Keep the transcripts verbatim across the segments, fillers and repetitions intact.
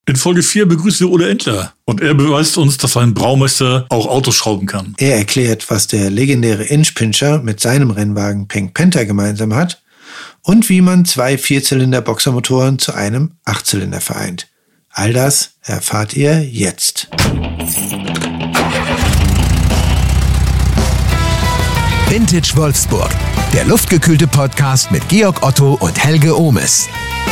In Folge vier begrüßen wir Ole Entler und er beweist uns, dass ein Braumeister auch Autos schrauben kann. Er erklärt, was der legendäre Inchpinscher mit seinem Rennwagen Pink Panther gemeinsam hat und wie man zwei Vierzylinder-Boxermotoren zu einem Achtzylinder vereint. All das erfahrt ihr jetzt. Vintage Wolfsburg, der luftgekühlte Podcast mit Georg Otto und Helge Ohmes.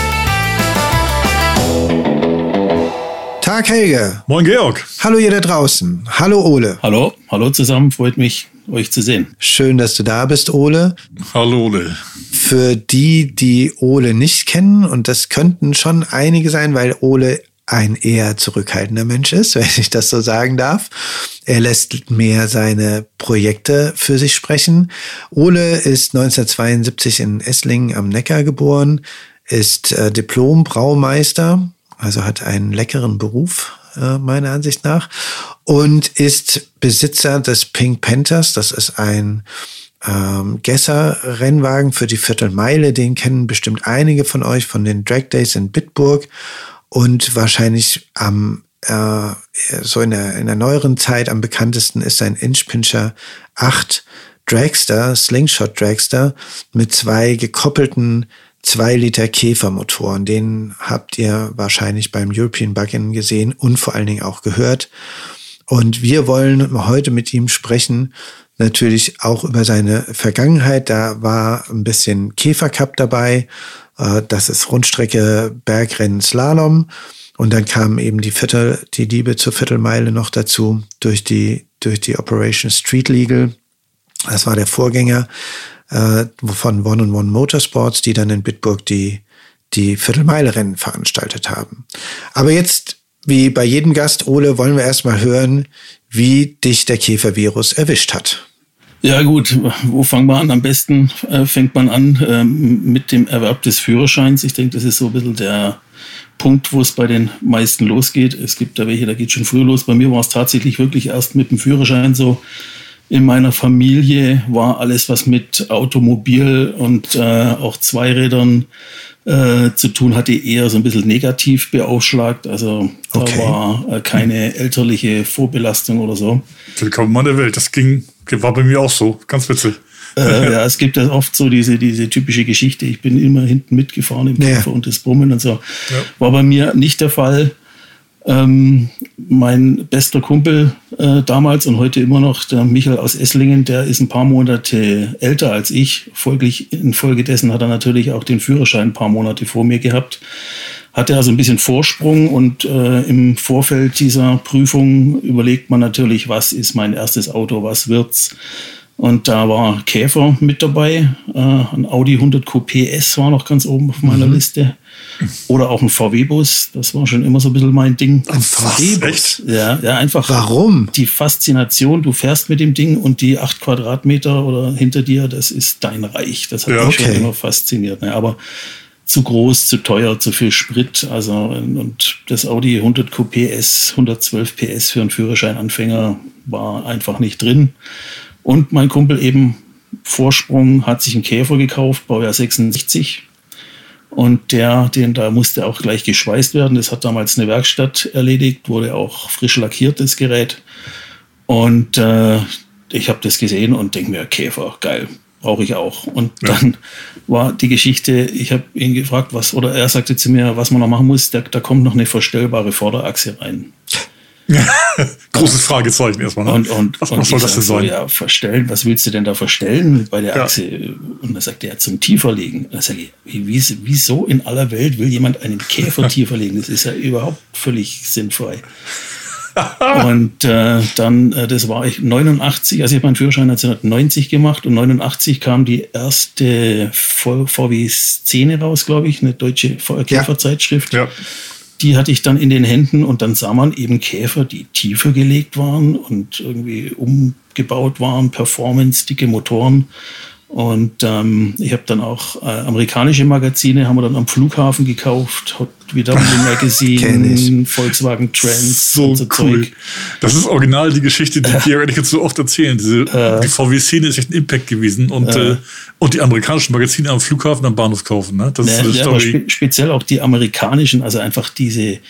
Tag Helge. Moin Georg. Hallo ihr da draußen. Hallo Ole. Hallo, hallo zusammen, freut mich, euch zu sehen. Schön, dass du da bist, Ole. Hallo Ole. Für die, die Ole nicht kennen, und das könnten schon einige sein, weil Ole ein eher zurückhaltender Mensch ist, wenn ich das so sagen darf. Er lässt mehr seine Projekte für sich sprechen. Ole ist neunzehnhundertzweiundsiebzig in Esslingen am Neckar geboren, ist äh, Diplom-Braumeister, also hat einen leckeren Beruf, äh, meiner Ansicht nach, und ist Besitzer des Pink Panthers. Das ist ein ähm, Gesser-Rennwagen für die Viertelmeile. Den kennen bestimmt einige von euch von den Drag Days in Bitburg. Und wahrscheinlich am äh, so in der, in der neueren Zeit am bekanntesten ist sein Inchpinscher acht Dragster, Slingshot Dragster, mit zwei gekoppelten zwei Liter Käfermotoren. Den habt ihr wahrscheinlich beim European Bug-In gesehen und vor allen Dingen auch gehört. Und wir wollen heute mit ihm sprechen, natürlich auch über seine Vergangenheit. Da war ein bisschen Käfercup dabei. Das ist Rundstrecke, Bergrennen, Slalom. Und dann kam eben die Viertel, die Liebe zur Viertelmeile noch dazu durch die, durch die Operation Street Legal. Das war der Vorgänger äh, von One and One Motorsports, die dann in Bitburg die, die Viertelmeile-Rennen veranstaltet haben. Aber jetzt, wie bei jedem Gast, Ole, wollen wir erstmal hören, wie dich der Käfervirus erwischt hat. Ja gut, wo fangen wir an? Am besten äh, fängt man an ähm, mit dem Erwerb des Führerscheins. Ich denke, das ist so ein bisschen der Punkt, wo es bei den meisten losgeht. Es gibt da welche, da geht schon früher los. Bei mir war es tatsächlich wirklich erst mit dem Führerschein so. In meiner Familie war alles, was mit Automobil und äh, auch Zweirädern äh, zu tun hatte, eher so ein bisschen negativ beaufschlagt. Also da okay. war äh, keine elterliche Vorbelastung oder so. Willkommen in der Welt. Das ging, war bei mir auch so. Ganz witzig. Äh, ja, es gibt ja oft so diese, diese typische Geschichte. Ich bin immer hinten mitgefahren im Käfer ja. und das Brummen und so. Ja. War bei mir nicht der Fall. Ähm, mein bester Kumpel äh, damals und heute immer noch, der Michael aus Esslingen, der ist ein paar Monate älter als ich. Folglich, infolgedessen hat er natürlich auch den Führerschein ein paar Monate vor mir gehabt. Hatte also ein bisschen Vorsprung und äh, im Vorfeld dieser Prüfung überlegt man natürlich, was ist mein erstes Auto, was wird's? Und da war Käfer mit dabei, äh, ein Audi hundert Coupé S war noch ganz oben auf meiner mhm. Liste. Oder auch ein V W-Bus, das war schon immer so ein bisschen mein Ding. Ein V W-Bus? Ja, ja, einfach. Warum? Die Faszination, du fährst mit dem Ding und die acht Quadratmeter oder hinter dir, das ist dein Reich. Das hat ja, mich okay. schon immer fasziniert. Ne? Aber zu groß, zu teuer, zu viel Sprit. Also, und das Audi hundert Coupé S, hundertzwölf P S für einen Führerscheinanfänger war einfach nicht drin. Und mein Kumpel eben Vorsprung hat sich einen Käfer gekauft, Baujahr sechsundsechzig. Und der, den da musste auch gleich geschweißt werden. Das hat damals eine Werkstatt erledigt, wurde auch frisch lackiert, das Gerät. Und äh, ich habe das gesehen und denke mir, Käfer, geil, brauche ich auch. Und ja. dann war die Geschichte, ich habe ihn gefragt, was, oder er sagte zu mir, was man noch machen muss, da, da kommt noch eine verstellbare Vorderachse rein. Großes Fragezeichen erstmal. Ne? Und, und, was und was soll das denn so, sein? Ja, verstellen, was willst du denn da verstellen bei der ja. Achse? Und dann sagt er, zum Tieferlegen. Und dann sage ich, wie, wieso in aller Welt will jemand einen Käfer tiefer legen? Das ist ja überhaupt völlig sinnfrei. Und äh, dann, äh, das war ich neunundachtzig, also ich habe meinen Führerschein neunzehnhundertneunzig gemacht und neunundachtzig kam die erste V W-Szene raus, glaube ich, eine deutsche Käferzeitschrift. Ja. Ja. Die hatte ich dann in den Händen und dann sah man eben Käfer, die tiefer gelegt waren und irgendwie umgebaut waren, Performance, dicke Motoren. Und ähm, ich habe dann auch äh, amerikanische Magazine, haben wir dann am Flughafen gekauft, Hot W W Magazine, Volkswagen Trends, so, so cool. Zeug. Das ist original die Geschichte, die Georg und ich jetzt so oft erzählen. Diese, äh, die V W-Szene ist echt ein Impact gewesen und, äh, äh, und die amerikanischen Magazine am Flughafen, am Bahnhof kaufen. Ne? Das ja, ist eine ja, Story. Aber spe- speziell auch die amerikanischen, also einfach diese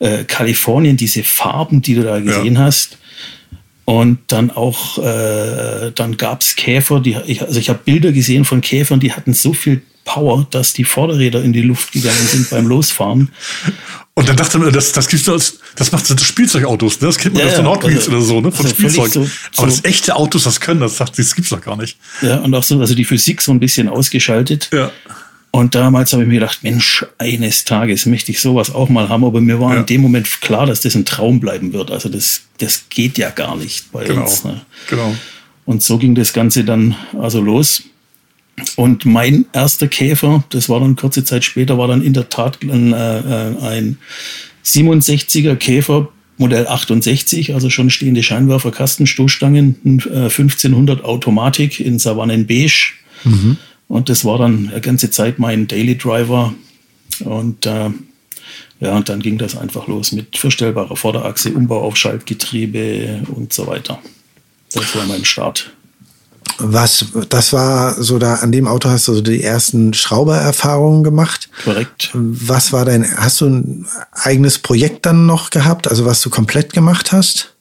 äh, Kalifornien, diese Farben, die du da gesehen ja. hast. Und dann auch, äh, dann gab's Käfer, die, ich, also ich habe Bilder gesehen von Käfern, die hatten so viel Power, dass die Vorderräder in die Luft gegangen sind beim Losfahren. Und dann dachte man, das, das gibt's als, das macht so Spielzeugautos, ne? Das kennt man ja, aus den Hot Wheels also, oder so, ne? Von also Spielzeug. So, aber so das echte Autos, das können, das sagt, das gibt's doch gar nicht. Ja, und auch so, also die Physik so ein bisschen ausgeschaltet. Ja. Und damals habe ich mir gedacht, Mensch, eines Tages möchte ich sowas auch mal haben, aber mir war ja. in dem Moment klar, dass das ein Traum bleiben wird. Also das, das geht ja gar nicht bei genau. uns. Ne? Genau. Und so ging das Ganze dann also los. Und mein erster Käfer, das war dann kurze Zeit später, war dann in der Tat ein, äh, ein siebenundsechziger Käfer, Modell achtundsechzig, also schon stehende Scheinwerfer, Kastenstoßstangen, äh, fünfzehnhundert Automatik in Savannenbeige. Mhm. Und das war dann die ganze Zeit mein Daily Driver. Und äh, ja, und dann ging das einfach los mit verstellbarer Vorderachse, Umbau auf Schaltgetriebe und so weiter. Das war mein Start. Was, das war so, da an dem Auto hast du so die ersten Schraubererfahrungen gemacht. Korrekt. Was war dein, hast du ein eigenes Projekt dann noch gehabt, also was du komplett gemacht hast?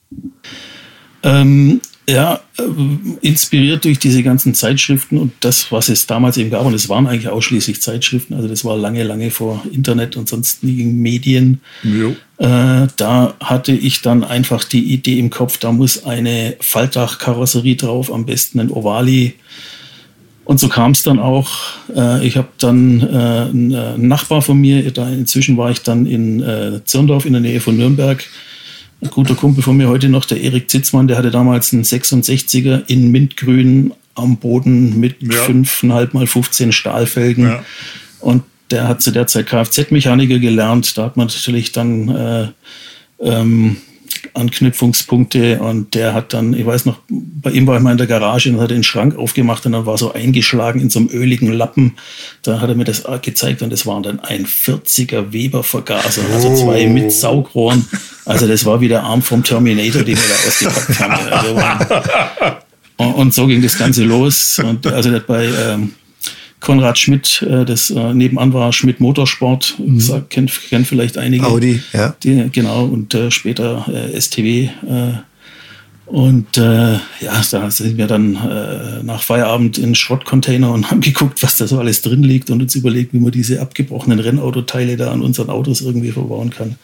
Ähm, ja, äh, inspiriert durch diese ganzen Zeitschriften und das, was es damals eben gab. Und es waren eigentlich ausschließlich Zeitschriften. Also das war lange, lange vor Internet und sonstigen Medien. Äh, da hatte ich dann einfach die Idee im Kopf, da muss eine Faltdachkarosserie drauf, am besten ein Ovali. Und so kam es dann auch. Äh, ich habe dann äh, einen Nachbar von mir, da inzwischen war ich dann in äh, Zirndorf in der Nähe von Nürnberg. Ein guter Kumpel von mir heute noch, der Erik Zitzmann, der hatte damals einen sechsundsechziger in Mintgrün am Boden mit ja. fünf Komma fünf mal fünfzehn Stahlfelgen. Ja. Und der hat zu der Zeit Kfz-Mechaniker gelernt. Da hat man natürlich dann äh, ähm, Anknüpfungspunkte. Und der hat dann, ich weiß noch, bei ihm war ich mal in der Garage und hat den Schrank aufgemacht und dann war so eingeschlagen in so einem öligen Lappen. Da hat er mir das gezeigt und das waren dann ein vierziger Weber-Vergaser, also zwei mit Saugrohren. Also das war wie der Arm vom Terminator, den wir da ausgepackt haben. Also, und so ging das Ganze los. Und also das bei ähm, Konrad Schmidt, äh, das äh, nebenan war Schmidt Motorsport, mhm. gesagt, kennt, kennt vielleicht einige. Audi, ja. Die, genau, und äh, später äh, S T W. Äh, und äh, ja, da sind wir dann äh, nach Feierabend in Schrottcontainer und haben geguckt, was da so alles drin liegt und uns überlegt, wie man diese abgebrochenen Rennautoteile da an unseren Autos irgendwie verbauen kann.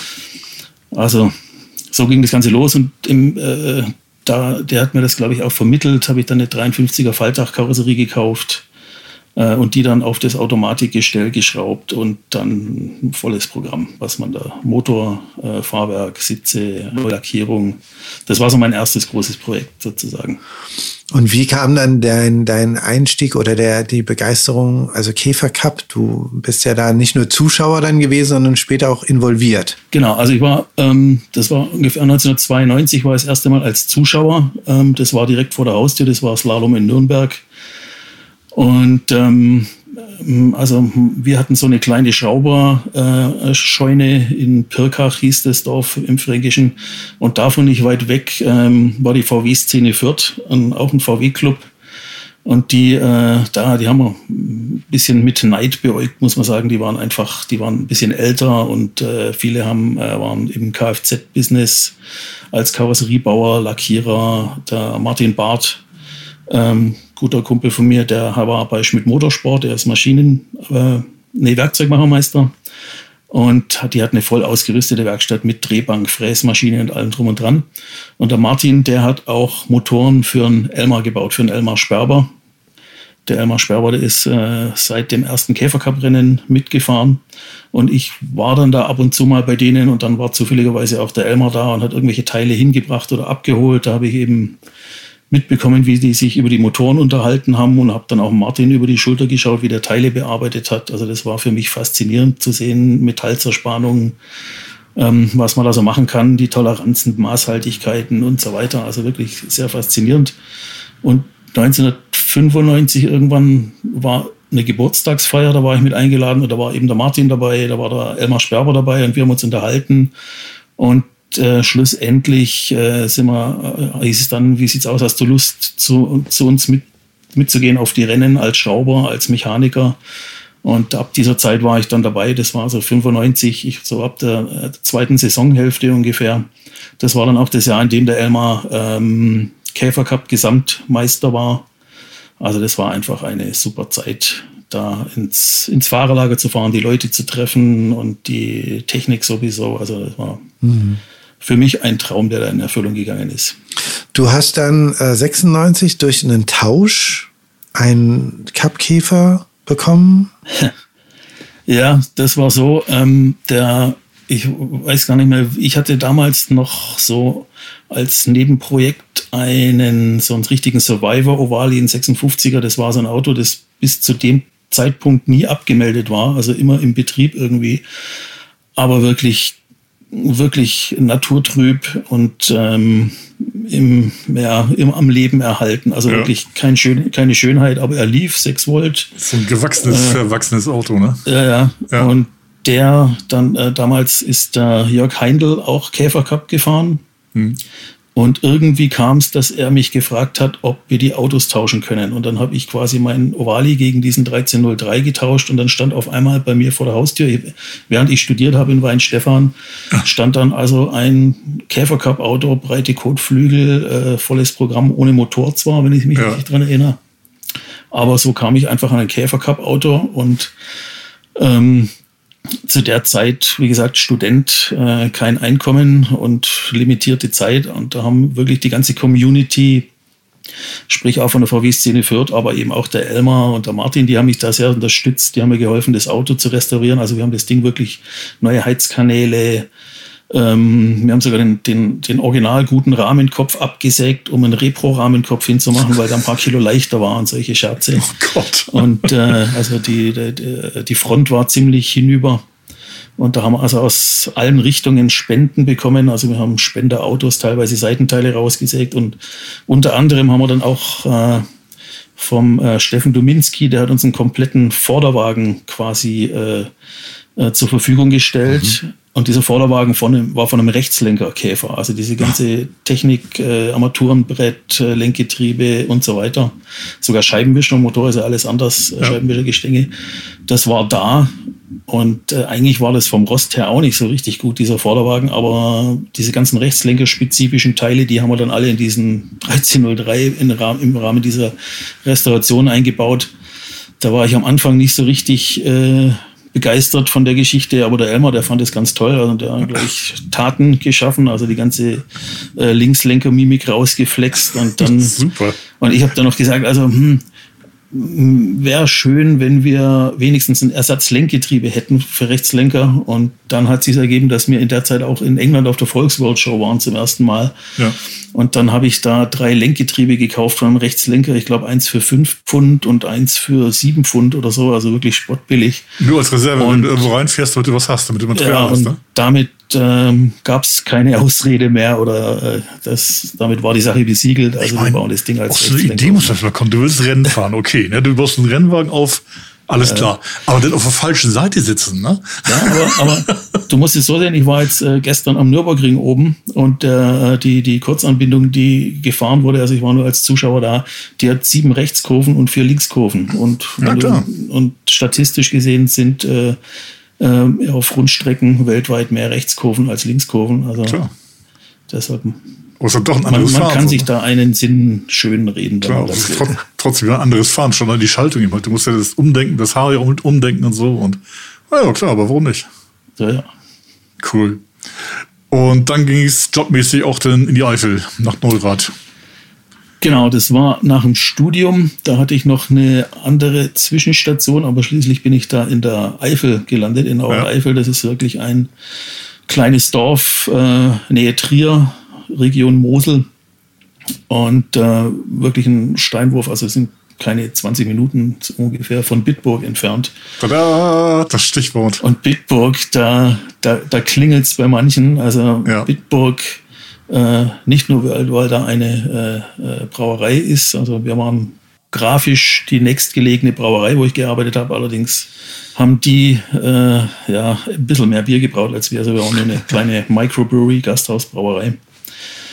Also so ging das Ganze los und im, äh, da, der hat mir das, glaube ich, auch vermittelt, habe ich dann eine dreiundfünfziger Faltdachkarosserie gekauft äh, und die dann auf das Automatikgestell geschraubt und dann ein volles Programm, was man da, Motor, äh, Fahrwerk, Sitze, Lackierung, das war so mein erstes großes Projekt sozusagen. Und wie kam dann dein, dein Einstieg oder der, die Begeisterung, also Käfer Cup? Du bist ja da nicht nur Zuschauer dann gewesen, sondern später auch involviert. Genau, also ich war, ähm, das war ungefähr neunzehnhundertzweiundneunzig, war das erste Mal als Zuschauer. Ähm, das war direkt vor der Haustür, das war Slalom in Nürnberg. Und ähm, also wir hatten so eine kleine Schrauberscheune äh, in Pirkach, hieß das Dorf im Fränkischen. Und davon nicht weit weg ähm, war die V W-Szene Fürth, ein, auch ein V W-Club. Und die, äh, da, die haben wir ein bisschen mit Neid beäugt, muss man sagen. Die waren einfach, die waren ein bisschen älter und äh, viele haben, äh, waren im Kfz-Business als Karosseriebauer, Lackierer. Der Martin Barth, ähm, guter Kumpel von mir, der war bei Schmidt Motorsport, der ist Maschinen, äh, nee, Werkzeugmachermeister. Und hat, die hat eine voll ausgerüstete Werkstatt mit Drehbank, Fräsmaschine und allem drum und dran. Und der Martin, der hat auch Motoren für einen Elmar gebaut, für einen Elmar Sperber. Der Elmar Sperber, der ist äh, seit dem ersten Käfercup-Rennen mitgefahren. Und ich war dann da ab und zu mal bei denen und dann war zufälligerweise auch der Elmar da und hat irgendwelche Teile hingebracht oder abgeholt. Da habe ich eben mitbekommen, wie die sich über die Motoren unterhalten haben und habe dann auch Martin über die Schulter geschaut, wie der Teile bearbeitet hat. Also das war für mich faszinierend zu sehen, Metallzerspannung, ähm, was man da so machen kann, die Toleranzen, Maßhaltigkeiten und so weiter. Also wirklich sehr faszinierend. Und neunzehnhundertfünfundneunzig irgendwann war eine Geburtstagsfeier, da war ich mit eingeladen und da war eben der Martin dabei, da war der Elmar Sperber dabei und wir haben uns unterhalten und Äh, schlussendlich äh, sind wir, äh, hieß es dann, wie sieht's aus, hast du Lust, zu, zu uns mit, mitzugehen auf die Rennen als Schrauber, als Mechaniker? Und ab dieser Zeit war ich dann dabei. Das war so fünfundneunzig, ich, so ab der, der zweiten Saisonhälfte ungefähr. Das war dann auch das Jahr, in dem der Elmar ähm, Käfer Cup Gesamtmeister war. Also das war einfach eine super Zeit, da ins, ins Fahrerlager zu fahren, die Leute zu treffen und die Technik sowieso. Also das war mhm. für mich ein Traum, der da in Erfüllung gegangen ist. Du hast dann äh, sechsundneunzig durch einen Tausch einen Cup-Käfer bekommen? Ja, das war so. Ähm, der, ich weiß gar nicht mehr, ich hatte damals noch so als Nebenprojekt einen, so einen richtigen Survivor Ovali in sechsundfünfziger. Das war so ein Auto, das bis zu dem Zeitpunkt nie abgemeldet war, also immer im Betrieb irgendwie, aber wirklich, wirklich naturtrüb und ähm, im, ja, im, am Leben erhalten. Also ja. wirklich kein Schön, keine Schönheit, aber er lief, sechs Volt. So ein gewachsenes, äh, verwachsenes Auto, ne? Ja, ja. ja. Und der dann, äh, damals ist der Jörg Heindl auch Käfer Cup gefahren. Hm. Und irgendwie kam es, dass er mich gefragt hat, ob wir die Autos tauschen können. Und dann habe ich quasi meinen Ovali gegen diesen dreizehn null drei getauscht. Und dann stand auf einmal bei mir vor der Haustür, während ich studiert habe in Weinstefan, stand dann also ein Käfer Cup Auto, breite Kotflügel, äh, volles Programm, ohne Motor zwar, wenn ich mich ja. nicht dran erinnere. Aber so kam ich einfach an ein Käfer Cup Auto und ähm, zu der Zeit, wie gesagt, Student, äh, kein Einkommen und limitierte Zeit. Und da haben wirklich die ganze Community, sprich auch von der V W-Szene Fürth, aber eben auch der Elmar und der Martin, die haben mich da sehr unterstützt. Die haben mir geholfen, das Auto zu restaurieren. Also wir haben das Ding wirklich, neue Heizkanäle, ähm, wir haben sogar den, den, den original guten Rahmenkopf abgesägt, um einen Repro-Rahmenkopf hinzumachen, weil der ein paar Kilo leichter war und solche Scherze. Oh Gott. Und äh, also die, die, die Front war ziemlich hinüber. Und da haben wir also aus allen Richtungen Spenden bekommen. Also wir haben Spenderautos, teilweise Seitenteile rausgesägt. Und unter anderem haben wir dann auch äh, vom äh, Steffen Dominski, der hat uns einen kompletten Vorderwagen quasi äh, äh, zur Verfügung gestellt. Mhm. Und dieser Vorderwagen von einem, war von einem Rechtslenkerkäfer. Also diese ganze Technik, äh, Armaturenbrett, äh, Lenkgetriebe und so weiter. Sogar Scheibenwischer, Motor ist ja alles anders, ja. Scheibenwischergestänge. Das war da. Und äh, eigentlich war das vom Rost her auch nicht so richtig gut, dieser Vorderwagen. Aber diese ganzen rechtslenkerspezifischen Teile, die haben wir dann alle in diesen dreizehn null drei in, im Rahmen dieser Restauration eingebaut. Da war ich am Anfang nicht so richtig äh, begeistert von der Geschichte, aber der Elmar, der fand es ganz toll. Also der hat gleich Taten geschaffen, also die ganze äh, Linkslenker-Mimik rausgeflext. Und dann, super. Und ich habe dann noch gesagt, also hm, wäre schön, wenn wir wenigstens ein Ersatzlenkgetriebe hätten für Rechtslenker. Und dann hat sich ergeben, dass wir in der Zeit auch in England auf der Volksworld Show waren zum ersten Mal. Ja. Und dann habe ich da drei Lenkgetriebe gekauft von einem Rechtslenker. Ich glaube, eins für fünf Pfund und eins für sieben Pfund oder so. Also wirklich spottbillig. Nur als Reserve, und, wenn du irgendwo reinfährst, damit du was hast, damit du Material ja, hast. Und ne? damit ähm, gab es keine Ausrede mehr. Oder äh, das, damit war die Sache besiegelt. Also ich mein, wir bauen das Ding als auch so eine Idee muss das mal kommen. Du willst Rennen fahren, okay. Ne? Du baust einen Rennwagen auf. Alles klar. Aber dann auf der falschen Seite sitzen, ne? Ja, aber, aber du musst es so sehen, ich war jetzt äh, gestern am Nürburgring oben und äh, die, die Kurzanbindung, die gefahren wurde, also ich war nur als Zuschauer da, die hat sieben Rechtskurven und vier Linkskurven. Und, ja, klar. du, und statistisch gesehen sind äh, äh, auf Rundstrecken weltweit mehr Rechtskurven als Linkskurven. Also klar. Deshalb. Oder doch ein Man, anderes man Fahren, kann so. sich da einen Sinn schön reden. Klar, das ist trotz, trotzdem ein anderes Fahren, schon an die Schaltung. Du musst ja das Umdenken, das Haar umdenken und so. Und ja, klar, aber warum nicht? Ja, ja. Cool. Und dann ging es jobmäßig auch dann in die Eifel, nach Neurath. Genau, das war nach dem Studium. Da hatte ich noch eine andere Zwischenstation, aber schließlich bin ich da in der Eifel gelandet, in der ja. Eifel. Das ist wirklich ein kleines Dorf, äh, Nähe Trier, Region Mosel. Und äh, wirklich ein Steinwurf, also es sind keine zwanzig Minuten ungefähr von Bitburg entfernt. Tada, das Stichwort. Und Bitburg, da, da, da klingelt es bei manchen. Also ja. Bitburg, äh, nicht nur, weil, weil da eine äh, äh, Brauerei ist. Also wir waren grafisch die nächstgelegene Brauerei, wo ich gearbeitet habe. Allerdings haben die äh, ja, ein bisschen mehr Bier gebraut als wir. Also wir waren nur eine kleine Microbrewery, Gasthausbrauerei.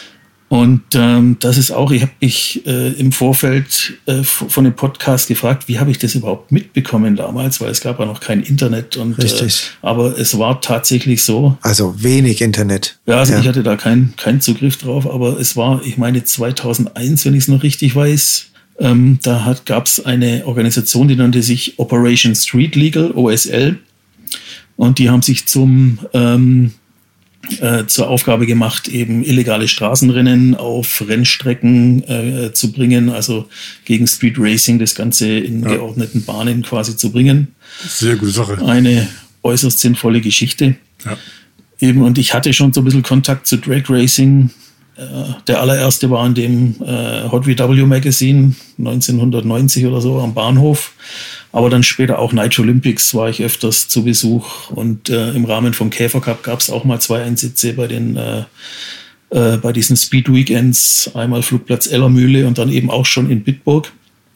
Und ähm, das ist auch, ich habe mich äh, im Vorfeld äh, von dem Podcast gefragt, wie habe ich das überhaupt mitbekommen damals, weil es gab ja noch kein Internet. Und, Richtig. Äh, aber es war tatsächlich so. Also wenig Internet. Ja, also ja. ich hatte da keinen keinen Zugriff drauf, aber es war, ich meine zweitausendeins, wenn ich es noch richtig weiß, ähm, da gab es eine Organisation, die nannte sich Operation Street Legal, O S L. Und die haben sich zum... Ähm, Äh, zur Aufgabe gemacht, eben illegale Straßenrennen auf Rennstrecken äh, zu bringen, also gegen Street Racing das Ganze in ja. geordneten Bahnen quasi zu bringen. Sehr gute Sache. Eine äußerst sinnvolle Geschichte. Ja. Eben, und ich hatte schon so ein bisschen Kontakt zu Drag Racing. Äh, der allererste war in dem äh, Hot V W Magazine neunzehnhundertneunzig oder so am Bahnhof. Aber dann später auch Night Olympics war ich öfters zu Besuch. Und äh, im Rahmen vom Käfer Cup gab es auch mal zwei Einsätze bei den äh, äh, bei diesen Speed Weekends. Einmal Flugplatz Ellermühle und dann eben auch schon in Bitburg.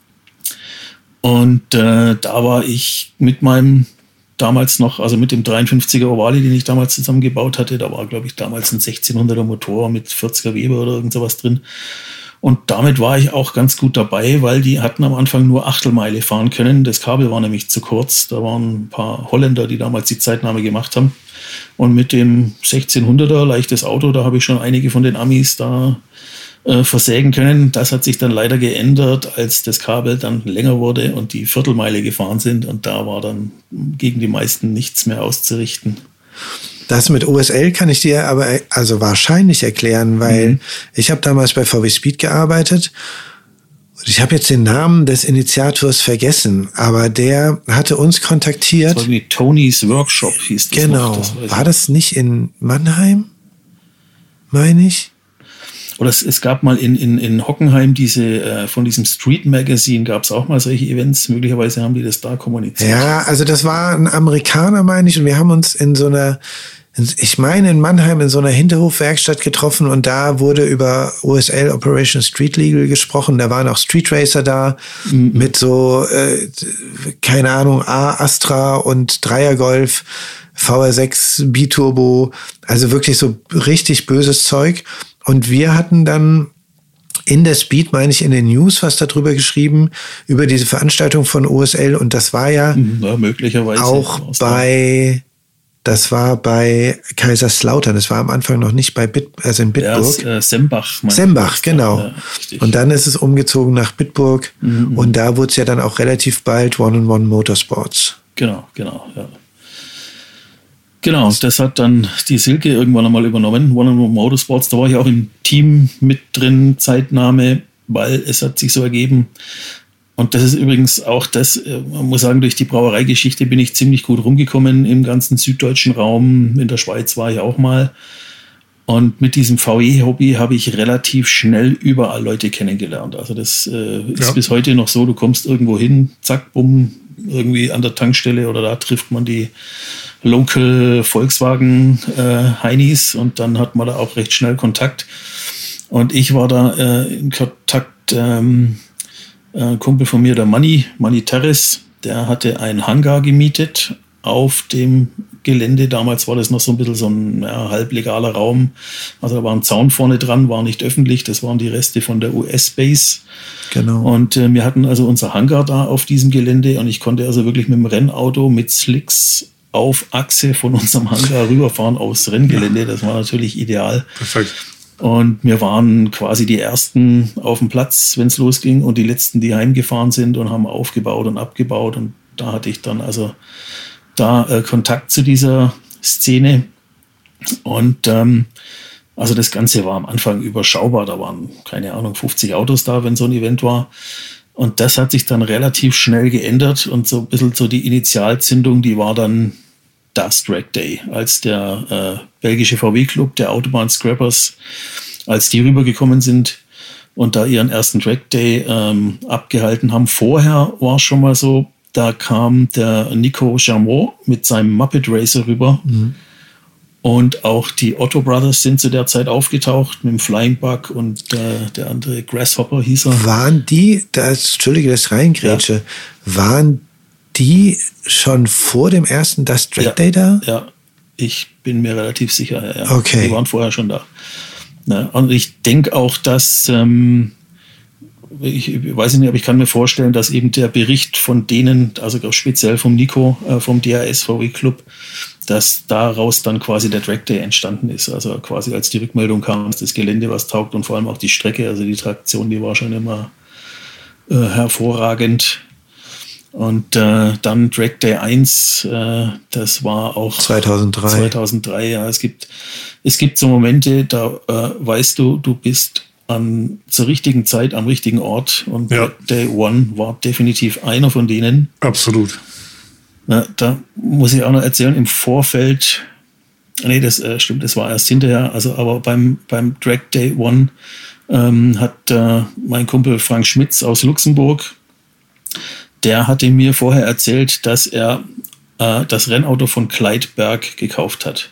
Und äh, da war ich mit meinem damals noch, also mit dem dreiundfünfziger Ovale, den ich damals zusammengebaut hatte. Da war, glaube ich, damals ein sechzehnhunderter Motor mit vierziger Weber oder irgend sowas drin. Und damit war ich auch ganz gut dabei, weil die hatten am Anfang nur Achtelmeile fahren können. Das Kabel war nämlich zu kurz. Da waren ein paar Holländer, die damals die Zeitnahme gemacht haben. Und mit dem sechzehnhunderter, leichtes Auto, da habe ich schon einige von den Amis da äh, versägen können. Das hat sich dann leider geändert, als das Kabel dann länger wurde und die Viertelmeile gefahren sind. Und da war dann gegen die meisten nichts mehr auszurichten. Das mit O S L kann ich dir aber also wahrscheinlich erklären, weil mhm. ich habe damals bei V W Speed gearbeitet und ich habe jetzt den Namen des Initiators vergessen, aber der hatte uns kontaktiert. Das war wie Tonys Workshop hieß das. Genau. Noch, das war das nicht in Mannheim, meine ich? Oder es, es gab mal in, in, in Hockenheim diese, äh, von diesem Street Magazine gab es auch mal solche Events. Möglicherweise haben die das da kommuniziert. Ja, also das war ein Amerikaner, meine ich, und wir haben uns in so einer, ich meine in Mannheim in so einer Hinterhofwerkstatt getroffen und da wurde über O S L, Operation Street Legal, gesprochen. Da waren auch Street Racer da mhm. mit so, äh, keine Ahnung, A, Astra und Dreiergolf, V R sechs, Biturbo, also wirklich so richtig böses Zeug. Und wir hatten dann in der Speed, meine ich, in den News was darüber geschrieben, über diese Veranstaltung von O S L. Und das war ja, ja möglicherweise auch bei, das war bei Kaiserslautern. Das war am Anfang noch nicht bei Bit, also in Bitburg. Ja, äh, Sembach. Sembach, genau. Ja, und dann ist es umgezogen nach Bitburg. Mhm. Und da wurde es ja dann auch relativ bald One-on-One Motorsports. Genau, genau, ja. Genau, das hat dann die Silke irgendwann einmal übernommen, One-on-One Motorsports. Da war ich auch im Team mit drin, Zeitnahme, weil es hat sich so ergeben. Und das ist übrigens auch das, man muss sagen, durch die Brauereigeschichte bin ich ziemlich gut rumgekommen im ganzen süddeutschen Raum. In der Schweiz war ich auch mal. Und mit diesem V E-Hobby habe ich relativ schnell überall Leute kennengelernt. Also das äh, ist ja. bis heute noch so, du kommst irgendwo hin, zack, bumm, irgendwie an der Tankstelle oder da trifft man die Local Volkswagen äh, Heinis und dann hat man da auch recht schnell Kontakt. Und ich war da äh, in Kontakt, ähm, ein Kumpel von mir, der Manni, Manni Terres, der hatte einen Hangar gemietet auf dem Gelände. Damals war das noch so ein bisschen so ein ja, halblegaler Raum. Also da war ein Zaun vorne dran, war nicht öffentlich. Das waren die Reste von der U S-Base. Genau. Und äh, wir hatten also unser Hangar da auf diesem Gelände und ich konnte also wirklich mit dem Rennauto mit Slicks auf Achse von unserem Hangar rüberfahren aufs Renngelände. Das war natürlich ideal. Perfekt. Und wir waren quasi die Ersten auf dem Platz, wenn es losging, und die Letzten, die heimgefahren sind und haben aufgebaut und abgebaut. Und da hatte ich dann also da äh, Kontakt zu dieser Szene. Und ähm, also das Ganze war am Anfang überschaubar. Da waren, keine Ahnung, fünfzig Autos da, wenn so ein Event war. Und das hat sich dann relativ schnell geändert. Und so ein bisschen so die Initialzündung, die war dann das Drag Day, als der äh, belgische V W-Club, der Autobahn Scrappers, als die rübergekommen sind und da ihren ersten Drag Day ähm, abgehalten haben. Vorher war es schon mal so, da kam der Nico Germont mit seinem Muppet Racer rüber. Mhm. Und auch die Otto Brothers sind zu der Zeit aufgetaucht mit dem Flying Bug und äh, der andere Grasshopper hieß er. Waren die, das, Entschuldige, das Reingrätsche, ja. waren die schon vor dem ersten Dust Drag ja, Day da? Ja, ich bin mir relativ sicher. Ja. Okay. Die waren vorher schon da. Ne? Und ich denke auch, dass, ähm, ich weiß nicht, aber ich kann mir vorstellen, dass eben der Bericht von denen, also speziell vom Nico, äh, vom D H S V W Club, dass daraus dann quasi der Track Day entstanden ist. Also quasi als die Rückmeldung kam, dass das Gelände was taugt und vor allem auch die Strecke, also die Traktion, die war schon immer äh, hervorragend. Und äh, dann Track Day eins, äh, das war auch zweitausenddrei. zweitausenddrei, ja. Es gibt, es gibt so Momente, da äh, weißt du, du bist an zur richtigen Zeit am richtigen Ort. Und ja. Track Day One war definitiv einer von denen. Absolut. Na, da muss ich auch noch erzählen, im Vorfeld, nee, das äh, stimmt, das war erst hinterher, also aber beim, beim Track Day One ähm, hat äh, mein Kumpel Frank Schmitz aus Luxemburg, der hatte mir vorher erzählt, dass er äh, das Rennauto von Clydeberg gekauft hat.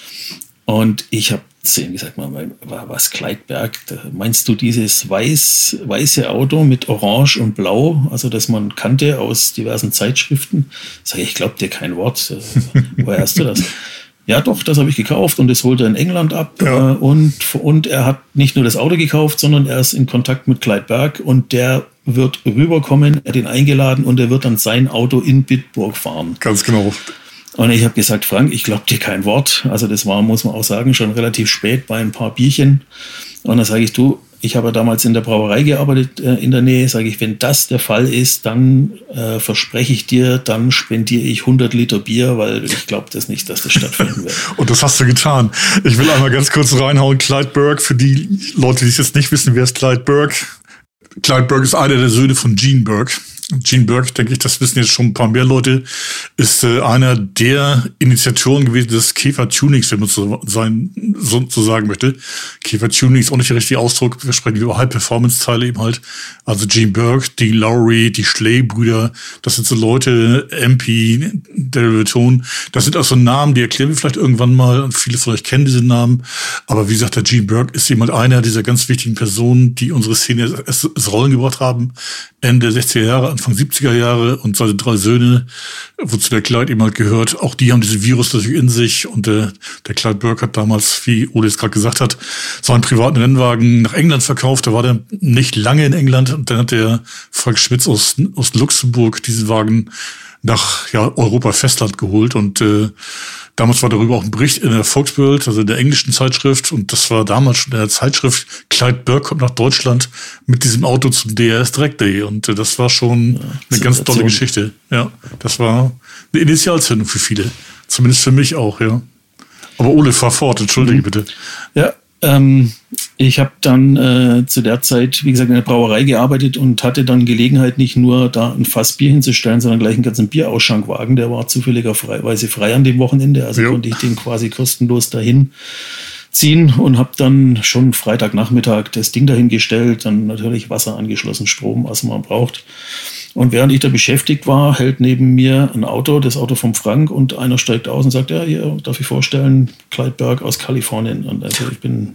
Und ich habe zu ihm gesagt, was Clydeberg, meinst du dieses weiß, weiße Auto mit Orange und Blau, also das man kannte aus diversen Zeitschriften? Sag ich, ich glaube dir kein Wort. Woher hast du das? Ja doch, das habe ich gekauft und das holt er in England ab. Ja. Und, und er hat nicht nur das Auto gekauft, sondern er ist in Kontakt mit Clydeberg und der wird rüberkommen, er hat ihn eingeladen und er wird dann sein Auto in Bitburg fahren. Ganz genau. Und ich habe gesagt, Frank, ich glaube dir kein Wort. Also das war, muss man auch sagen, schon relativ spät bei ein paar Bierchen. Und dann sage ich, du, ich habe ja damals in der Brauerei gearbeitet äh, in der Nähe. Sage ich, wenn das der Fall ist, dann äh, verspreche ich dir, dann spendiere ich hundert Liter Bier, weil ich glaube das nicht, dass das stattfinden wird. Und das hast du getan. Ich will einmal ganz kurz reinhauen, Clydeberg, für die Leute, die es jetzt nicht wissen, wer ist Clydeberg? Clydeberg ist einer der Söhne von Gene Burke. Gene Burke, denke ich, das wissen jetzt schon ein paar mehr Leute, ist äh, einer der Initiatoren gewesen des Käfer-Tunings, wenn man so, sein, so, so sagen möchte. Käfer-Tuning ist auch nicht der richtige Ausdruck. Wir sprechen über High-Performance-Teile eben halt. Also Gene Burke, die Lowry, die Schley-Brüder, das sind so Leute, M P, Daryl Tone, das sind auch so Namen, die erklären wir vielleicht irgendwann mal. Und viele von euch kennen diese Namen. Aber wie gesagt, der Gene Burke ist jemand einer dieser ganz wichtigen Personen, die unsere Szene ins Rollen gebracht haben. Ende der sechziger Jahre, Anfang siebziger Jahre und seine drei Söhne, wozu der Clyde eben halt gehört, auch die haben diese Virus natürlich in sich und äh, der Clyde Burke hat damals, wie Ole es gerade gesagt hat, seinen privaten Rennwagen nach England verkauft, da war der nicht lange in England und dann hat der Frank Schmitz aus, aus Luxemburg diesen Wagen nach ja, Europa-Festland geholt und äh, damals war darüber auch ein Bericht in der Volksbild, also in der englischen Zeitschrift. Und das war damals schon in der Zeitschrift. Clyde Burke kommt nach Deutschland mit diesem Auto zum D R S Track Day. Und äh, das war schon ja, eine ganz tolle Geschichte. Ja, das war eine Initialzündung für viele. Zumindest für mich auch, ja. Aber Ole, fahr fort, entschuldige mhm. bitte. Ja, ähm, ich habe dann äh, zu der Zeit, wie gesagt, in der Brauerei gearbeitet und hatte dann Gelegenheit, nicht nur da ein Fass Bier hinzustellen, sondern gleich einen ganzen Bierausschenkwagen. Der war zufälligerweise frei an dem Wochenende, also jo. konnte ich den quasi kostenlos dahin ziehen und habe dann schon Freitagnachmittag das Ding dahingestellt, dann natürlich Wasser angeschlossen, Strom, was man braucht. Und während ich da beschäftigt war, hält neben mir ein Auto, das Auto vom Frank, und einer steigt aus und sagt, ja, hier darf ich vorstellen, Clydeberg aus Kalifornien. Und also ich bin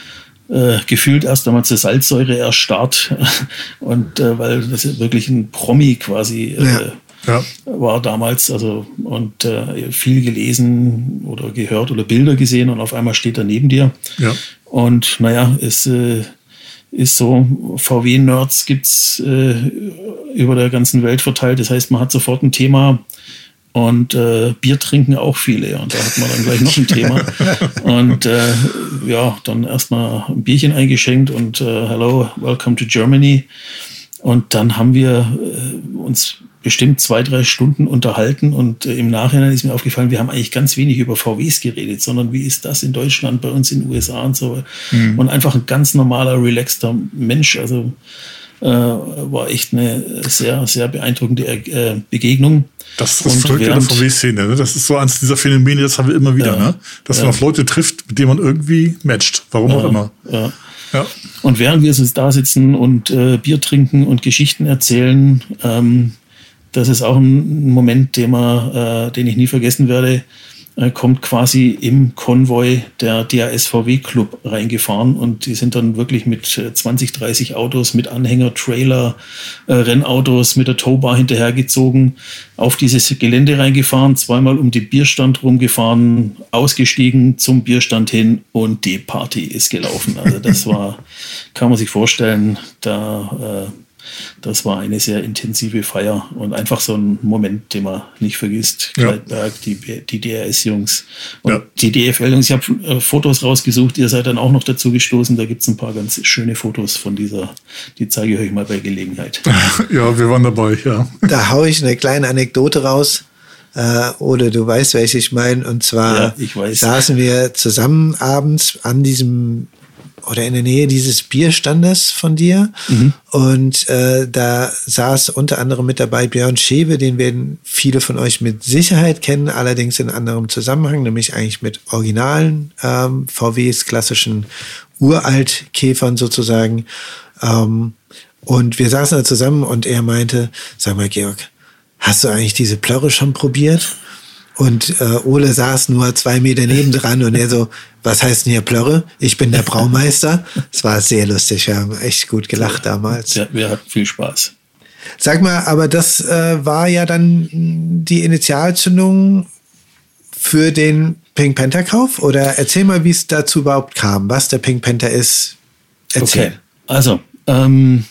äh, gefühlt erst einmal zur Salzsäure erstarrt. Und äh, weil das ist wirklich ein Promi quasi äh, ja. Ja. war damals. Also und äh, viel gelesen oder gehört oder Bilder gesehen und auf einmal steht er neben dir. Ja. Und naja, es äh, ist so, V W-Nerds gibt's äh, über der ganzen Welt verteilt. Das heißt, man hat sofort ein Thema und äh, Bier trinken auch viele. Und da hat man dann gleich noch ein Thema. Und äh, ja, dann erstmal ein Bierchen eingeschenkt und äh, hello, welcome to Germany. Und dann haben wir äh, uns bestimmt zwei, drei Stunden unterhalten und äh, im Nachhinein ist mir aufgefallen, wir haben eigentlich ganz wenig über V Ws geredet, sondern wie ist das in Deutschland, bei uns in den U S A und so. Mhm. Und einfach ein ganz normaler, relaxter Mensch. Also äh, war echt eine sehr, sehr beeindruckende äh, Begegnung. Das ist verrückt in der V W-Szene. Ne? Das ist so eins dieser Phänomene, das haben wir immer wieder, ja, ne? Dass ja. man auf Leute trifft, mit denen man irgendwie matcht. Warum ja, auch immer. Ja. Ja. Und während wir so da sitzen und äh, Bier trinken und Geschichten erzählen, ähm, das ist auch ein Moment, den, man, äh, den ich nie vergessen werde. kommt quasi im Konvoi der D A S V W Club reingefahren und die sind dann wirklich mit zwanzig, dreißig Autos, mit Anhänger, Trailer, äh, Rennautos mit der Towbar hinterhergezogen, auf dieses Gelände reingefahren, zweimal um den Bierstand rumgefahren, ausgestiegen, zum Bierstand hin und die Party ist gelaufen. Also das war, kann man sich vorstellen, da äh, das war eine sehr intensive Feier und einfach so ein Moment, den man nicht vergisst. Ja. Kleidberg, die, die D R S-Jungs und ja. die D F L-Jungs. Ich habe äh, Fotos rausgesucht, ihr seid dann auch noch dazu gestoßen. Da gibt es ein paar ganz schöne Fotos von dieser, die zeige ich euch mal bei Gelegenheit. Ja, wir waren dabei, ja. Da haue ich eine kleine Anekdote raus. Äh, oder du weißt, welche ich meine. Und zwar ja, ich weiß. saßen wir zusammen abends an diesem oder in der Nähe dieses Bierstandes von dir. Mhm. Und äh, da saß unter anderem mit dabei Björn Schewe, den werden viele von euch mit Sicherheit kennen, allerdings in anderem Zusammenhang, nämlich eigentlich mit originalen ähm, V Ws, klassischen Uraltkäfern sozusagen. Ähm, und wir saßen da zusammen und er meinte, sag mal Georg, hast du eigentlich diese Plörre schon probiert? Und äh, Ole saß nur zwei Meter nebendran und er so, was heißt denn hier Plörre? Ich bin der Braumeister. Es war sehr lustig, wir haben echt gut gelacht damals. Ja, wir hatten viel Spaß. Sag mal, aber das äh, war ja dann die Initialzündung für den Pink Panther Kauf? Oder erzähl mal, wie es dazu überhaupt kam, was der Pink Panther ist. Erzähl. Okay, also ähm,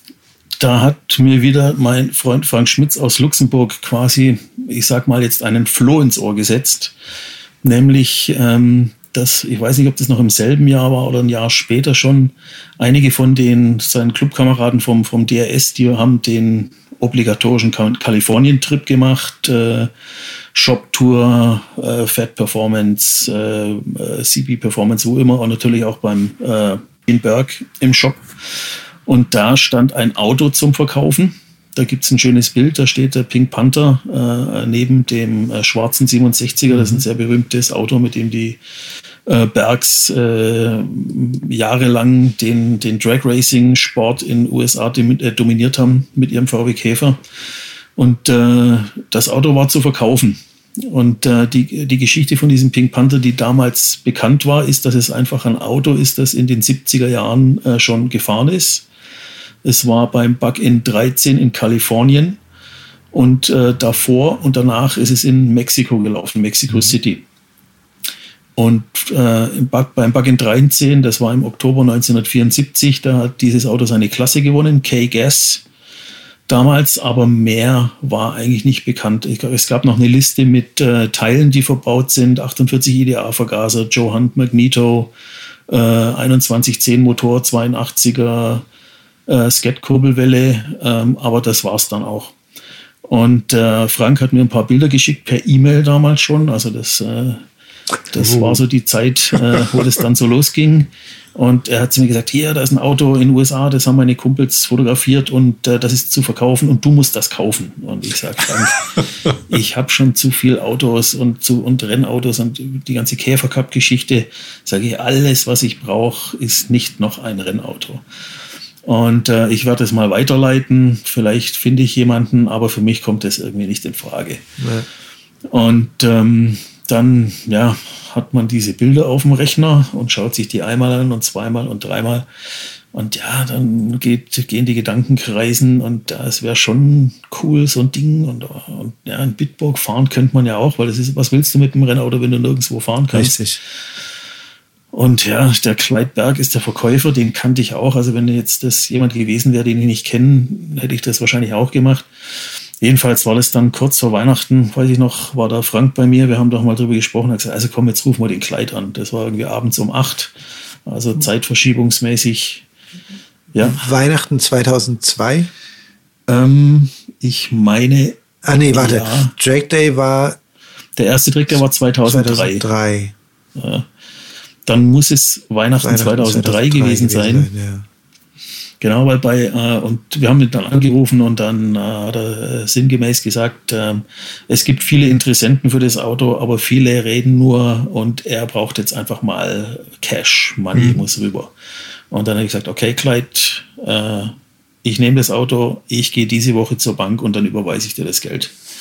da hat mir wieder mein Freund Frank Schmitz aus Luxemburg quasi, ich sag mal jetzt einen Floh ins Ohr gesetzt. Nämlich, ähm, dass, ich weiß nicht, ob das noch im selben Jahr war oder ein Jahr später schon, einige von den seinen Clubkameraden vom, vom D R S, die haben den obligatorischen Kalifornien-Trip gemacht, äh, Shop-Tour, äh, Fat Performance, äh, C B Performance, wo immer, und natürlich auch beim äh, in Berg im Shop. Und da stand ein Auto zum Verkaufen. Da gibt es ein schönes Bild, da steht der Pink Panther äh, neben dem äh, schwarzen siebenundsechziger. Das ist ein sehr berühmtes Auto, mit dem die äh, Bergs äh, jahrelang den, den Drag-Racing-Sport in den U S A äh, dominiert haben mit ihrem V W Käfer. Und äh, das Auto war zu verkaufen. Und äh, die, die Geschichte von diesem Pink Panther, die damals bekannt war, ist, dass es einfach ein Auto ist, das in den siebziger Jahren äh, schon gefahren ist. Es war beim Bug-In dreizehn in Kalifornien und äh, davor und danach ist es in Mexiko gelaufen, Mexico City. Und äh, im Bug, beim Bug-In dreizehn, das war im Oktober neunzehnhundertvierundsiebzig, da hat dieses Auto seine Klasse gewonnen, K-Gas damals, aber mehr war eigentlich nicht bekannt. Ich, es gab noch eine Liste mit äh, Teilen, die verbaut sind, achtundvierzig I D A-Vergaser, Joe Hunt Magneto, äh, einundzwanzig zehn Motor, zweiundachtziger Äh, Skat-Kurbelwelle, ähm, aber das war's dann auch. Und äh, Frank hat mir ein paar Bilder geschickt per E-Mail damals schon, also das, äh, das oh. war so die Zeit, äh, wo das dann so losging. Und er hat zu mir gesagt, hier, da ist ein Auto in den U S A, das haben meine Kumpels fotografiert und äh, das ist zu verkaufen und du musst das kaufen. Und ich sage, Frank, ich habe schon zu viel Autos und, zu, und Rennautos und die ganze Käfer-Cup-Geschichte. Sage ich, alles, was ich brauche, ist nicht noch ein Rennauto. Und äh, ich werde es mal weiterleiten. Vielleicht finde ich jemanden, aber für mich kommt das irgendwie nicht in Frage. Ja. Und ähm, dann ja, hat man diese Bilder auf dem Rechner und schaut sich die einmal an und zweimal und dreimal. Und ja, dann geht, gehen die Gedanken kreisen und ja, es wäre schon cool, so ein Ding. Und, und ja, in Bitburg fahren könnte man ja auch, weil das ist, was willst du mit dem Rennauto, wenn du nirgendwo fahren kannst? Richtig. Und ja, der Kleidberg ist der Verkäufer, den kannte ich auch. Also wenn jetzt das jemand gewesen wäre, den ich nicht kenne, hätte ich das wahrscheinlich auch gemacht. Jedenfalls war das dann kurz vor Weihnachten, weiß ich noch, war da Frank bei mir. Wir haben doch mal drüber gesprochen. Er hat gesagt, also komm, jetzt rufen wir den Kleid an. Das war irgendwie abends um acht. Also zeitverschiebungsmäßig. Ja. Weihnachten zweitausendzwei? Ähm, ich meine... Ah nee, warte. Ja. Drag Day war... Der erste Drag Day war zweitausenddrei. zweitausenddrei. Ja. Dann muss es Weihnachten, Weihnachten zweitausenddrei gewesen sein. sein ja. Genau, weil bei, äh, und wir haben ihn dann angerufen und dann äh, hat er äh, sinngemäß gesagt, äh, es gibt viele Interessenten für das Auto, aber viele reden nur und er braucht jetzt einfach mal Cash, Money mhm. muss rüber. Und dann habe ich gesagt, okay, Clyde, äh, ich nehme das Auto, ich gehe diese Woche zur Bank und dann überweise ich dir das Geld.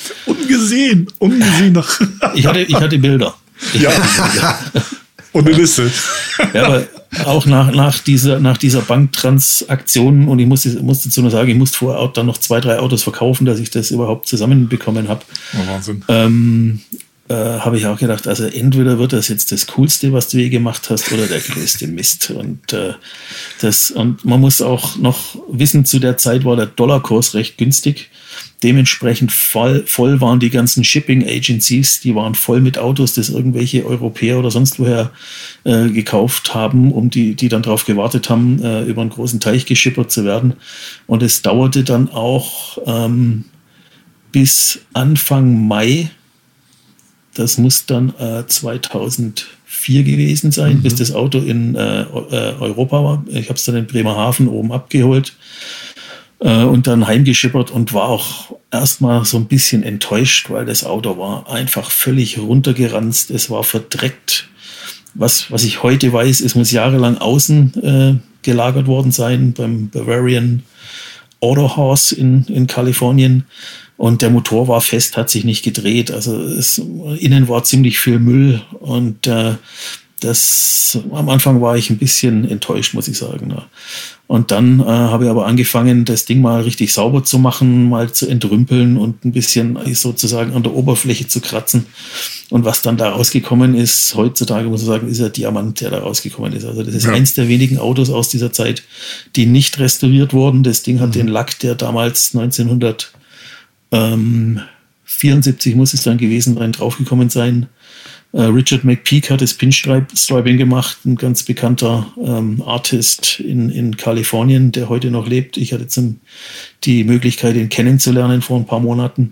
Ungesehen, ungesehen noch. Ich hatte, ich hatte Bilder. Ich ja. hatte Bilder. Und eine Liste. Ja, aber auch nach, nach dieser, nach dieser Banktransaktion, und ich musste, musste dazu noch sagen, ich musste vorher auch dann noch zwei, drei Autos verkaufen, dass ich das überhaupt zusammenbekommen habe. Oh, Wahnsinn. Ähm, äh, habe ich auch gedacht, also entweder wird das jetzt das Coolste, was du je gemacht hast, oder der größte Mist. Und, äh, das, und man muss auch noch wissen, zu der Zeit war der Dollarkurs recht günstig. Dementsprechend voll, voll waren die ganzen Shipping Agencies, die waren voll mit Autos, das irgendwelche Europäer oder sonst woher äh, gekauft haben, um die, die dann darauf gewartet haben, äh, über einen großen Teich geschippert zu werden. Und es dauerte dann auch ähm, bis Anfang Mai, das muss dann äh, zweitausendvier gewesen sein, mhm. bis das Auto in äh, Europa war. Ich habe es dann in Bremerhaven oben abgeholt und dann heimgeschippert und war auch erstmal so ein bisschen enttäuscht, weil das Auto war einfach völlig runtergeranzt, es war verdreckt. Was, was ich heute weiß, es muss jahrelang außen äh, gelagert worden sein beim Bavarian Auto House in, in Kalifornien, und der Motor war fest, hat sich nicht gedreht, also es, innen war ziemlich viel Müll, und äh, das, am Anfang war ich ein bisschen enttäuscht, muss ich sagen. Ja. Und dann äh, habe ich aber angefangen, das Ding mal richtig sauber zu machen, mal zu entrümpeln und ein bisschen sozusagen an der Oberfläche zu kratzen. Und was dann da rausgekommen ist, heutzutage muss man sagen, ist ja Diamant, der da rausgekommen ist. Also das ist ja eins der wenigen Autos aus dieser Zeit, die nicht restauriert wurden. Das Ding hat mhm. den Lack, der damals neunzehnhundertvierundsiebzig muss es dann gewesen sein, draufgekommen sein. Richard McPeak hat das Pinstriping gemacht, ein ganz bekannter ähm, Artist in, in Kalifornien, der heute noch lebt. Ich hatte zum, die Möglichkeit, ihn kennenzulernen vor ein paar Monaten.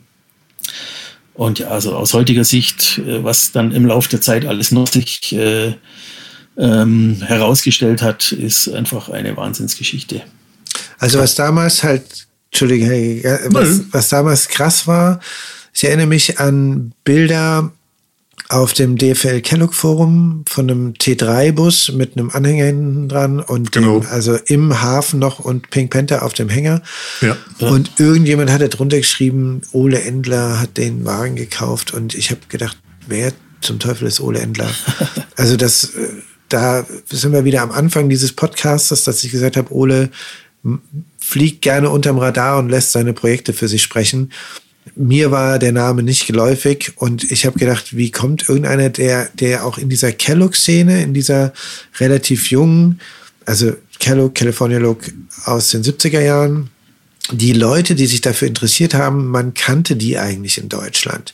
Und ja, also aus heutiger Sicht, was dann im Laufe der Zeit alles noch sich äh, ähm, herausgestellt hat, ist einfach eine Wahnsinnsgeschichte. Also was damals halt, Entschuldige, was, was damals krass war, ich erinnere mich an Bilder auf dem D F L Kellogg Forum von einem T drei Bus mit einem Anhänger hinten dran und genau. dem, also im Hafen noch und Pink Panther auf dem Hänger. Ja. Und irgendjemand hatte drunter geschrieben, Ole Endler hat den Wagen gekauft, und ich habe gedacht, wer zum Teufel ist Ole Endler? Also das, da sind wir wieder am Anfang dieses Podcasts, dass ich gesagt habe, Ole fliegt gerne unterm Radar und lässt seine Projekte für sich sprechen. Mir war der Name nicht geläufig, und ich habe gedacht, wie kommt irgendeiner, der, der auch in dieser Kellogg-Szene, in dieser relativ jungen, also Kellogg, California Look aus den siebziger Jahren, die Leute, die sich dafür interessiert haben, man kannte die eigentlich in Deutschland.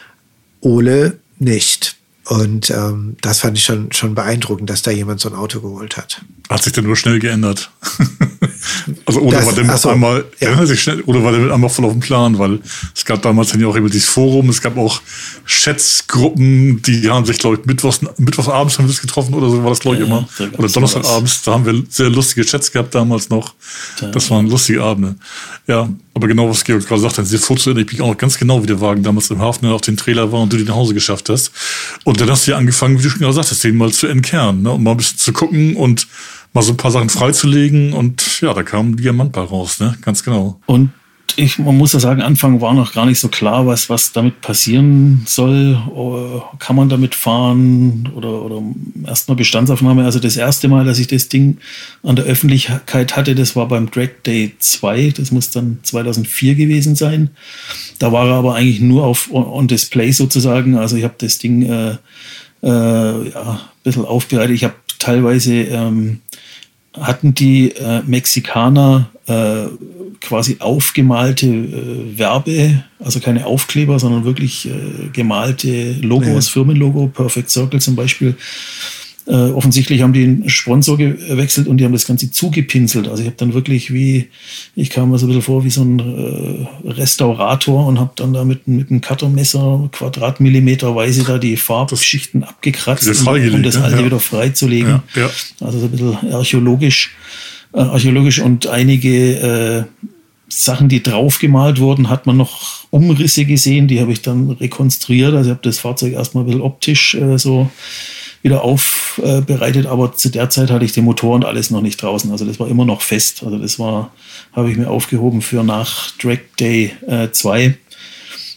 Ole nicht. Und ähm, das fand ich schon, schon beeindruckend, dass da jemand so ein Auto geholt hat. Hat sich dann nur schnell geändert. Also oder das, war der mit so, einmal, ja. ja, sich schnell, oder war der mit einmal voll auf dem Plan, weil es gab damals dann ja auch immer dieses Forum, es gab auch Schätzgruppen, die haben sich, glaube ich, mittwochs, mittwochsabends haben wir das getroffen oder so war das, glaube ich, ja, immer. Da oder Donnerstagabends, da haben wir sehr lustige Chats gehabt damals noch. Da, das waren lustige Abende. Ja, aber genau, was Georg gerade sagt, diese Fotos erinnere ich mich auch noch ganz genau, wie der Wagen damals im Hafen auf den Trailer war und du den nach Hause geschafft hast. Und dann hast du ja angefangen, wie du schon gerade sagtest, den mal zu entkernen, ne, um mal ein bisschen zu gucken und mal so ein paar Sachen freizulegen, und ja, da kam ein Diamant bei raus, ne? Ganz genau. Und ich, man muss ja sagen, Anfang war noch gar nicht so klar, was, was damit passieren soll. Oder kann man damit fahren oder, oder erstmal Bestandsaufnahme. Also das erste Mal, dass ich das Ding an der Öffentlichkeit hatte, das war beim Drag Day zwei. Das muss dann zweitausendvier gewesen sein. Da war er aber eigentlich nur auf on Display sozusagen. Also ich habe das Ding äh, äh, ja, ein bisschen aufbereitet. Ich habe teilweise ähm, hatten die äh, Mexikaner äh, quasi aufgemalte äh, Werbe, also keine Aufkleber, sondern wirklich äh, gemalte Logos, ja. Firmenlogo, Perfect Circle zum Beispiel. Äh, offensichtlich haben die einen Sponsor gewechselt und die haben das Ganze zugepinselt. Also ich habe dann wirklich wie, ich kam mir so ein bisschen vor wie so ein äh, Restaurator und habe dann da mit, mit einem Cuttermesser quadratmillimeterweise da die Farbschichten abgekratzt, um, um das alte ja. wieder freizulegen. Ja, ja. Also so ein bisschen archäologisch, äh, archäologisch und einige äh, Sachen, die draufgemalt wurden, hat man noch Umrisse gesehen, die habe ich dann rekonstruiert. Also ich habe das Fahrzeug erstmal ein bisschen optisch äh, so wieder aufbereitet, aber zu der Zeit hatte ich den Motor und alles noch nicht draußen. Also das war immer noch fest. Also das war, habe ich mir aufgehoben für nach Drag Day zwei.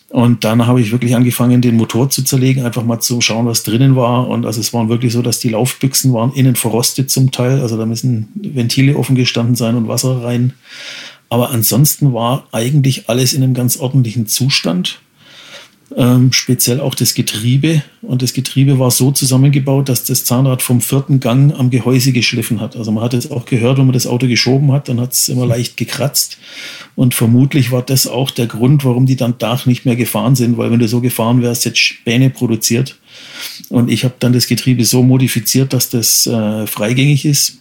Und dann habe ich wirklich angefangen, den Motor zu zerlegen, einfach mal zu schauen, was drinnen war. Und also es war wirklich so, dass die Laufbüchsen waren innen verrostet zum Teil. Also da müssen Ventile offen gestanden sein und Wasser rein. Aber ansonsten war eigentlich alles in einem ganz ordentlichen Zustand. Ähm, speziell auch das Getriebe. Und das Getriebe war so zusammengebaut, dass das Zahnrad vom vierten Gang am Gehäuse geschliffen hat. Also man hat es auch gehört, wenn man das Auto geschoben hat, dann hat es immer leicht gekratzt. Und vermutlich war das auch der Grund, warum die dann da nicht mehr gefahren sind, weil wenn du so gefahren wärst, hätte Späne produziert. Und ich habe dann das Getriebe so modifiziert, dass das äh, freigängig ist.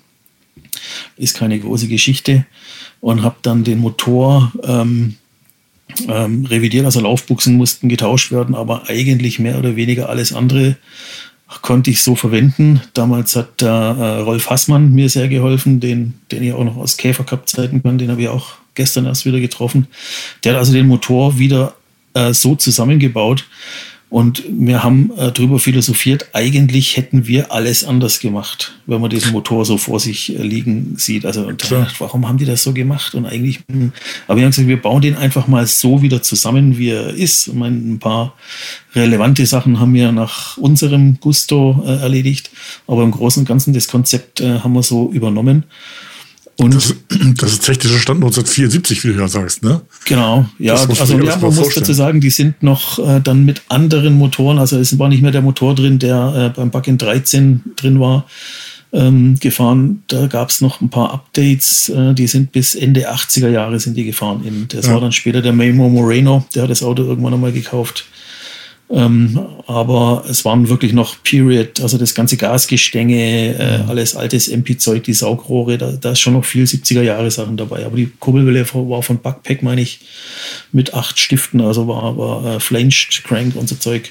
Ist keine große Geschichte. Und habe dann den Motor ähm, ähm, revidiert, also Laufbuchsen mussten getauscht werden, aber eigentlich mehr oder weniger alles andere konnte ich so verwenden. Damals hat äh, Rolf Hassmann mir sehr geholfen, den, den ich auch noch aus Käfer-Cup-Zeiten kann, den habe ich auch gestern erst wieder getroffen. Der hat also den Motor wieder äh, so zusammengebaut. Und wir haben äh, darüber philosophiert, eigentlich hätten wir alles anders gemacht, wenn man diesen Motor so vor sich äh, liegen sieht. Also und da, warum haben die das so gemacht? Und eigentlich, mh, aber wir haben gesagt, wir bauen den einfach mal so wieder zusammen, wie er ist. Ich meine, ein paar relevante Sachen haben wir nach unserem Gusto äh, erledigt, aber im Großen und Ganzen das Konzept äh, haben wir so übernommen. Und das, das ist technischer Stand neunzehnhundertvierundsiebzig, wie du ja sagst, ne? Genau, ja, also ja, man muss dazu sagen, die sind noch äh, dann mit anderen Motoren, also es war nicht mehr der Motor drin, der äh, beim Bug-in dreizehn drin war, ähm, gefahren. Da gab es noch ein paar Updates, äh, die sind bis Ende achtziger Jahre sind die gefahren. In, das ja. war dann später der Memo Moreno, der hat das Auto irgendwann einmal gekauft. Ähm, aber es waren wirklich noch Period, also das ganze Gasgestänge, äh, alles altes M P-Zeug, die Saugrohre, da, da ist schon noch viel siebziger-Jahre-Sachen dabei. Aber die Kurbelwelle war von Bugpack, meine ich, mit acht Stiften, also war, war äh, flanged, cranked und so Zeug.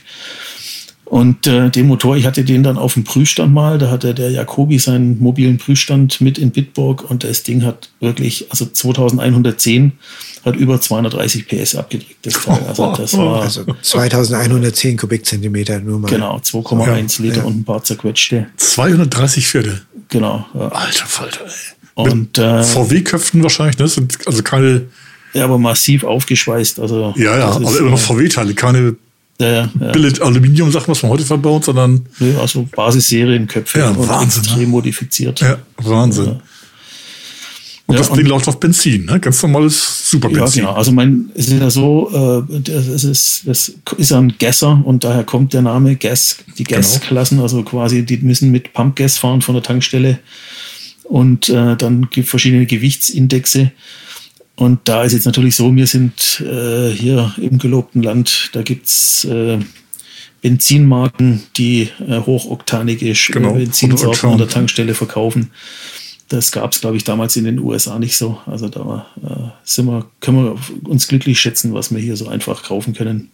Und äh, den Motor, ich hatte den dann auf dem Prüfstand mal, da hatte der Jacobi seinen mobilen Prüfstand mit in Bitburg und das Ding hat wirklich, also zweitausendeinhundertzehn, hat über zweihundertdreißig P S abgedrückt, das Teil. Also das war also zweitausendeinhundertzehn Kubikzentimeter nur mal. Genau, zwei Komma eins ja, Liter ja. und ein paar zerquetschte. zweihundertdreißig Pferde? Genau. Ja. Alter Falter, ey. Und äh, V W-Köpfen wahrscheinlich, ne? Sind also keine. Ja, aber massiv aufgeschweißt. Also, ja, ja, aber immer noch V W-Teile, keine ja, ja, ja. Billet-Aluminium-Sachen, was man heute verbaut, sondern. Ja, also Basisserienköpfe ja, und Wahnsinn, extrem ne? modifiziert. Ja, Wahnsinn. Ja. Und ja, das Ding läuft auf Benzin, ne? Ganz normales Superbenzin. Ja, genau. Also mein, es ist ja so, äh, das ist, das ist ja ein Gasser und daher kommt der Name Gas, die Gasklassen, genau. Also quasi, die müssen mit Pumpgas fahren von der Tankstelle und äh, dann gibt es verschiedene Gewichtsindexe. Und da ist jetzt natürlich so, wir sind äh, hier im gelobten Land, da gibt es äh, Benzinmarken, die äh, hochoktanige genau. Benzinsorten an der Tankstelle verkaufen. Das gab es, glaube ich, damals in den U S A nicht so. Also da äh, sind wir, können wir uns glücklich schätzen, was wir hier so einfach kaufen können.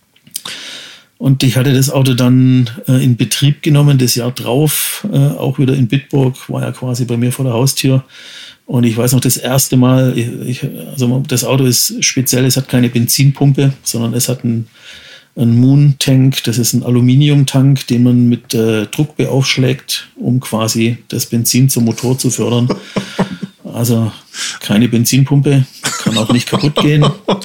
Und ich hatte das Auto dann äh, in Betrieb genommen, das Jahr drauf, äh, auch wieder in Bitburg, war ja quasi bei mir vor der Haustür. Und ich weiß noch, das erste Mal, ich, also das Auto ist speziell, es hat keine Benzinpumpe, sondern es hat einen, einen Moon-Tank, das ist ein Aluminiumtank, den man mit äh, Druck beaufschlägt, um quasi das Benzin zum Motor zu fördern. Also keine Benzinpumpe, kann auch nicht kaputt gehen.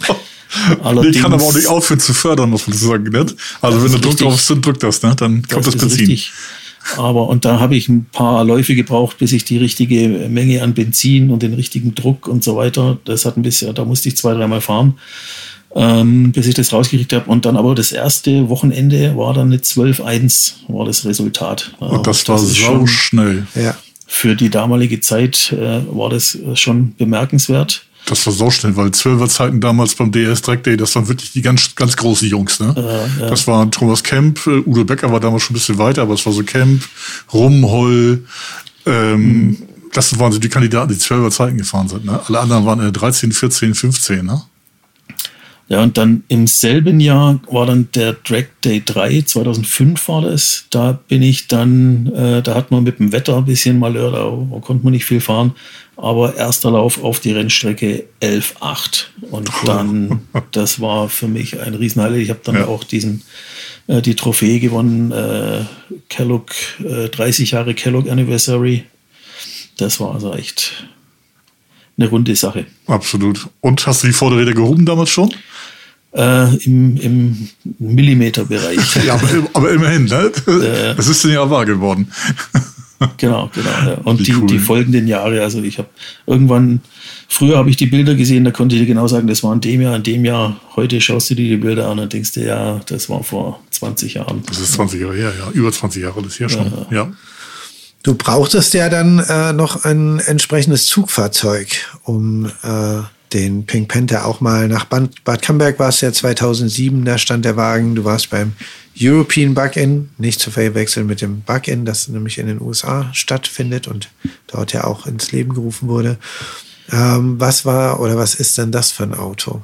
Die kann aber auch nicht aufhören zu fördern, muss man sagen. Nicht? Also wenn du Druck drauf ist, drückt das, ne? Dann kommt das, das Benzin. Richtig. Aber und da habe ich ein paar Läufe gebraucht, bis ich die richtige Menge an Benzin und den richtigen Druck und so weiter, das hat ein bisschen, da musste ich zwei, dreimal fahren, ähm, bis ich das rausgekriegt habe. Und dann aber das erste Wochenende war dann eine zwölf eins, war das Resultat. Und das, das war sau schnell. Ja. Für die damalige Zeit äh, war das schon bemerkenswert. Das war so schnell, weil zwölfer Zeiten damals beim D S Track Day, das waren wirklich die ganz, ganz großen Jungs, ne? Äh, ja. Das war Thomas Kemp, Udo Becker war damals schon ein bisschen weiter, aber es war so Kemp, Rumholl, ähm, mhm. das waren so die Kandidaten, die zwölfer Zeiten gefahren sind, ne? Alle anderen waren äh, dreizehn, vierzehn, fünfzehn, ne? Ja, und dann im selben Jahr war dann der Drag Day drei, zweitausendfünf war das. Da bin ich dann, äh, da hat man mit dem Wetter ein bisschen Malheur, da, da konnte man nicht viel fahren. Aber erster Lauf auf die Rennstrecke elf acht. Und dann, das war für mich ein Riesenhighlight. Ich habe dann ja. auch diesen, äh, die Trophäe gewonnen, äh, Kellogg, äh, dreißig Jahre Kellogg Anniversary. Das war also echt eine runde Sache. Absolut. Und hast du die Vorderräder gehoben damals schon? Äh, im, im Millimeterbereich. Ja, aber, aber immerhin, ne? Äh, das ist dann ja wahr geworden. Genau, genau. Ja. Und die, cool. die folgenden Jahre, also ich habe irgendwann, früher habe ich die Bilder gesehen, da konnte ich dir genau sagen, das war in dem Jahr, in dem Jahr. Heute schaust du dir die Bilder an und denkst dir, ja, das war vor zwanzig Jahren. Das ist zwanzig Jahre her, ja, über zwanzig Jahre das hier schon, ja. ja. Du brauchtest ja dann äh, noch ein entsprechendes Zugfahrzeug, um äh, den Pink Panther auch mal nach Bad, Bad Camberg warst ja zweitausendsieben, da stand der Wagen. Du warst beim European Bug-In, nicht zu verwechseln mit dem Bug-In, das nämlich in den U S A stattfindet und dort ja auch ins Leben gerufen wurde. Ähm, was war oder was ist denn das für ein Auto?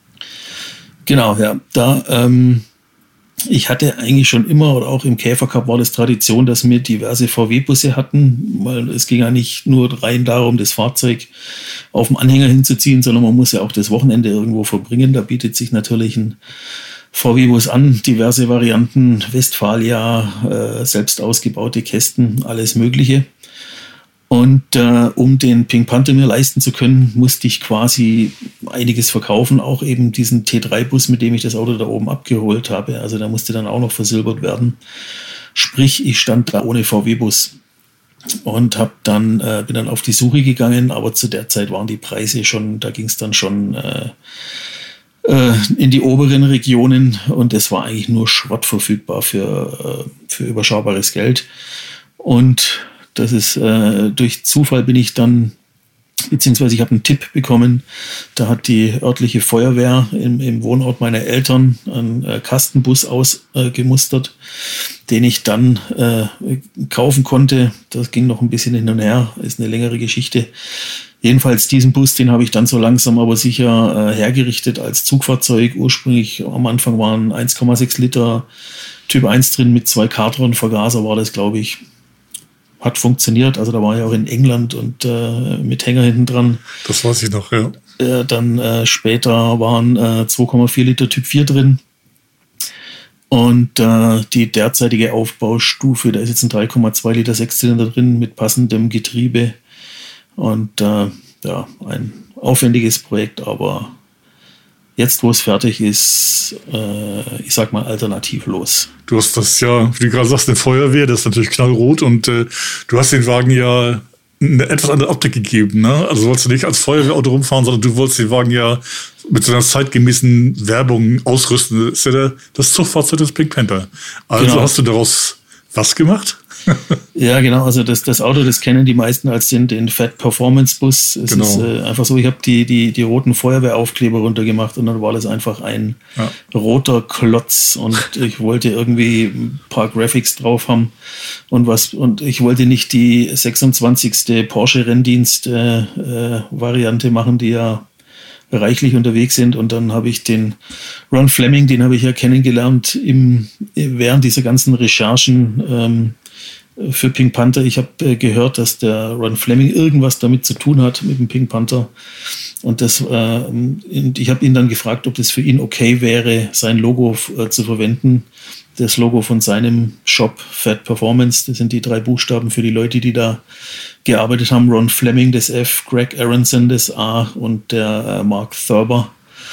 Genau, ja, da ähm, ich hatte eigentlich schon immer, oder auch im Käfer Cup war das Tradition, dass wir diverse V W-Busse hatten, weil es ging ja nicht nur rein darum, das Fahrzeug auf dem Anhänger hinzuziehen, sondern man muss ja auch das Wochenende irgendwo verbringen. Da bietet sich natürlich ein V W-Bus an, diverse Varianten, Westfalia, äh, selbst ausgebaute Kästen, alles Mögliche. Und äh, um den Pink Panther mir leisten zu können, musste ich quasi einiges verkaufen, auch eben diesen T drei Bus, mit dem ich das Auto da oben abgeholt habe. Also der musste dann auch noch versilbert werden. Sprich, ich stand da ohne V W-Bus und hab dann, äh, bin dann auf die Suche gegangen, aber zu der Zeit waren die Preise schon, da ging es dann schon äh, äh, in die oberen Regionen und es war eigentlich nur Schrott verfügbar für, äh, für überschaubares Geld. Und das ist, äh, durch Zufall bin ich dann, beziehungsweise ich habe einen Tipp bekommen, da hat die örtliche Feuerwehr im, im Wohnort meiner Eltern einen äh, Kastenbus ausgemustert, äh, den ich dann äh, kaufen konnte. Das ging noch ein bisschen hin und her, ist eine längere Geschichte. Jedenfalls diesen Bus, den habe ich dann so langsam aber sicher äh, hergerichtet als Zugfahrzeug. Ursprünglich am Anfang waren eins Komma sechs Liter Typ eins drin mit zwei Cartron-Vergaser war das, glaube ich. Hat funktioniert, also da war ich auch in England und äh, mit Hänger hinten dran. Das weiß ich noch, ja. Äh, dann äh, später waren äh, zwei Komma vier Liter Typ vier drin. Und äh, die derzeitige Aufbaustufe, da ist jetzt ein drei Komma zwei Liter Sechszylinder drin mit passendem Getriebe. Und äh, ja, ein aufwendiges Projekt, aber jetzt, wo es fertig ist, äh, ich sag mal, alternativlos. Du hast das ja, wie du gerade sagst, eine Feuerwehr, das ist natürlich knallrot und äh, du hast den Wagen ja eine etwas andere Optik gegeben, ne? Also wolltest du nicht als Feuerwehrauto rumfahren, sondern du wolltest den Wagen ja mit so einer zeitgemäßen Werbung ausrüsten. Das ist ja der, das Zugfahrzeug des Pink Panther. Also genau. Hast du daraus was gemacht? Ja, genau. Also das, das Auto, das kennen die meisten als den, den Fat Performance Bus. Es genau. ist äh, einfach so, ich habe die, die, die roten Feuerwehraufkleber runtergemacht und dann war das einfach ein ja. roter Klotz und ich wollte irgendwie ein paar Graphics drauf haben und was und ich wollte nicht die sechsundzwanzigste Porsche Renndienst äh, äh, Variante machen, die ja reichlich unterwegs sind. Und dann habe ich den Ron Fleming, den habe ich ja kennengelernt im, während dieser ganzen Recherchen ähm, für Pink Panther. Ich habe äh, gehört, dass der Ron Fleming irgendwas damit zu tun hat mit dem Pink Panther. Und das, äh, ich habe ihn dann gefragt, ob das für ihn okay wäre, sein Logo äh, zu verwenden. Das Logo von seinem Shop Fat Performance. Das sind die drei Buchstaben für die Leute, die da gearbeitet haben. Ron Fleming, das F, Greg Aronson, das A und der äh, Mark Thurber.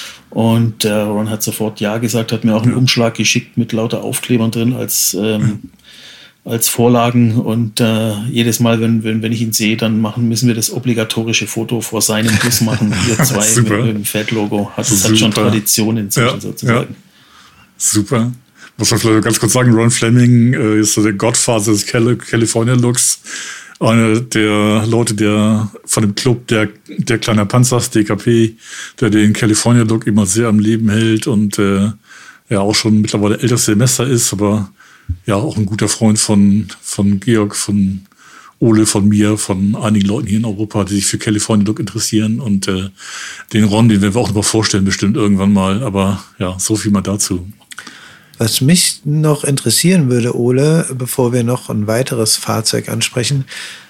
Und der Ron hat sofort Ja gesagt, hat mir auch einen Umschlag geschickt mit lauter Aufklebern drin als ähm, als Vorlagen und äh, jedes Mal, wenn, wenn, wenn ich ihn sehe, dann machen, müssen wir das obligatorische Foto vor seinem Bus machen. Wir zwei mit, mit dem Fat-Logo. Hat, das hat schon Tradition inzwischen ja, sozusagen. Ja. Super. Muss man vielleicht ganz kurz sagen, Ron Fleming äh, ist so der Godfather des Cali- California-Looks. Einer der Leute, der von dem Club der, der Kleiner Panzers, D K P, der den California-Look immer sehr am Leben hält und äh, ja auch schon mittlerweile älteres Semester ist, aber ja, auch ein guter Freund von, von Georg, von Ole, von mir, von einigen Leuten hier in Europa, die sich für California Look interessieren. Und äh, den Ron, den werden wir auch noch mal vorstellen, bestimmt irgendwann mal. Aber ja, so viel mal dazu. Was mich noch interessieren würde, Ole, bevor wir noch ein weiteres Fahrzeug ansprechen,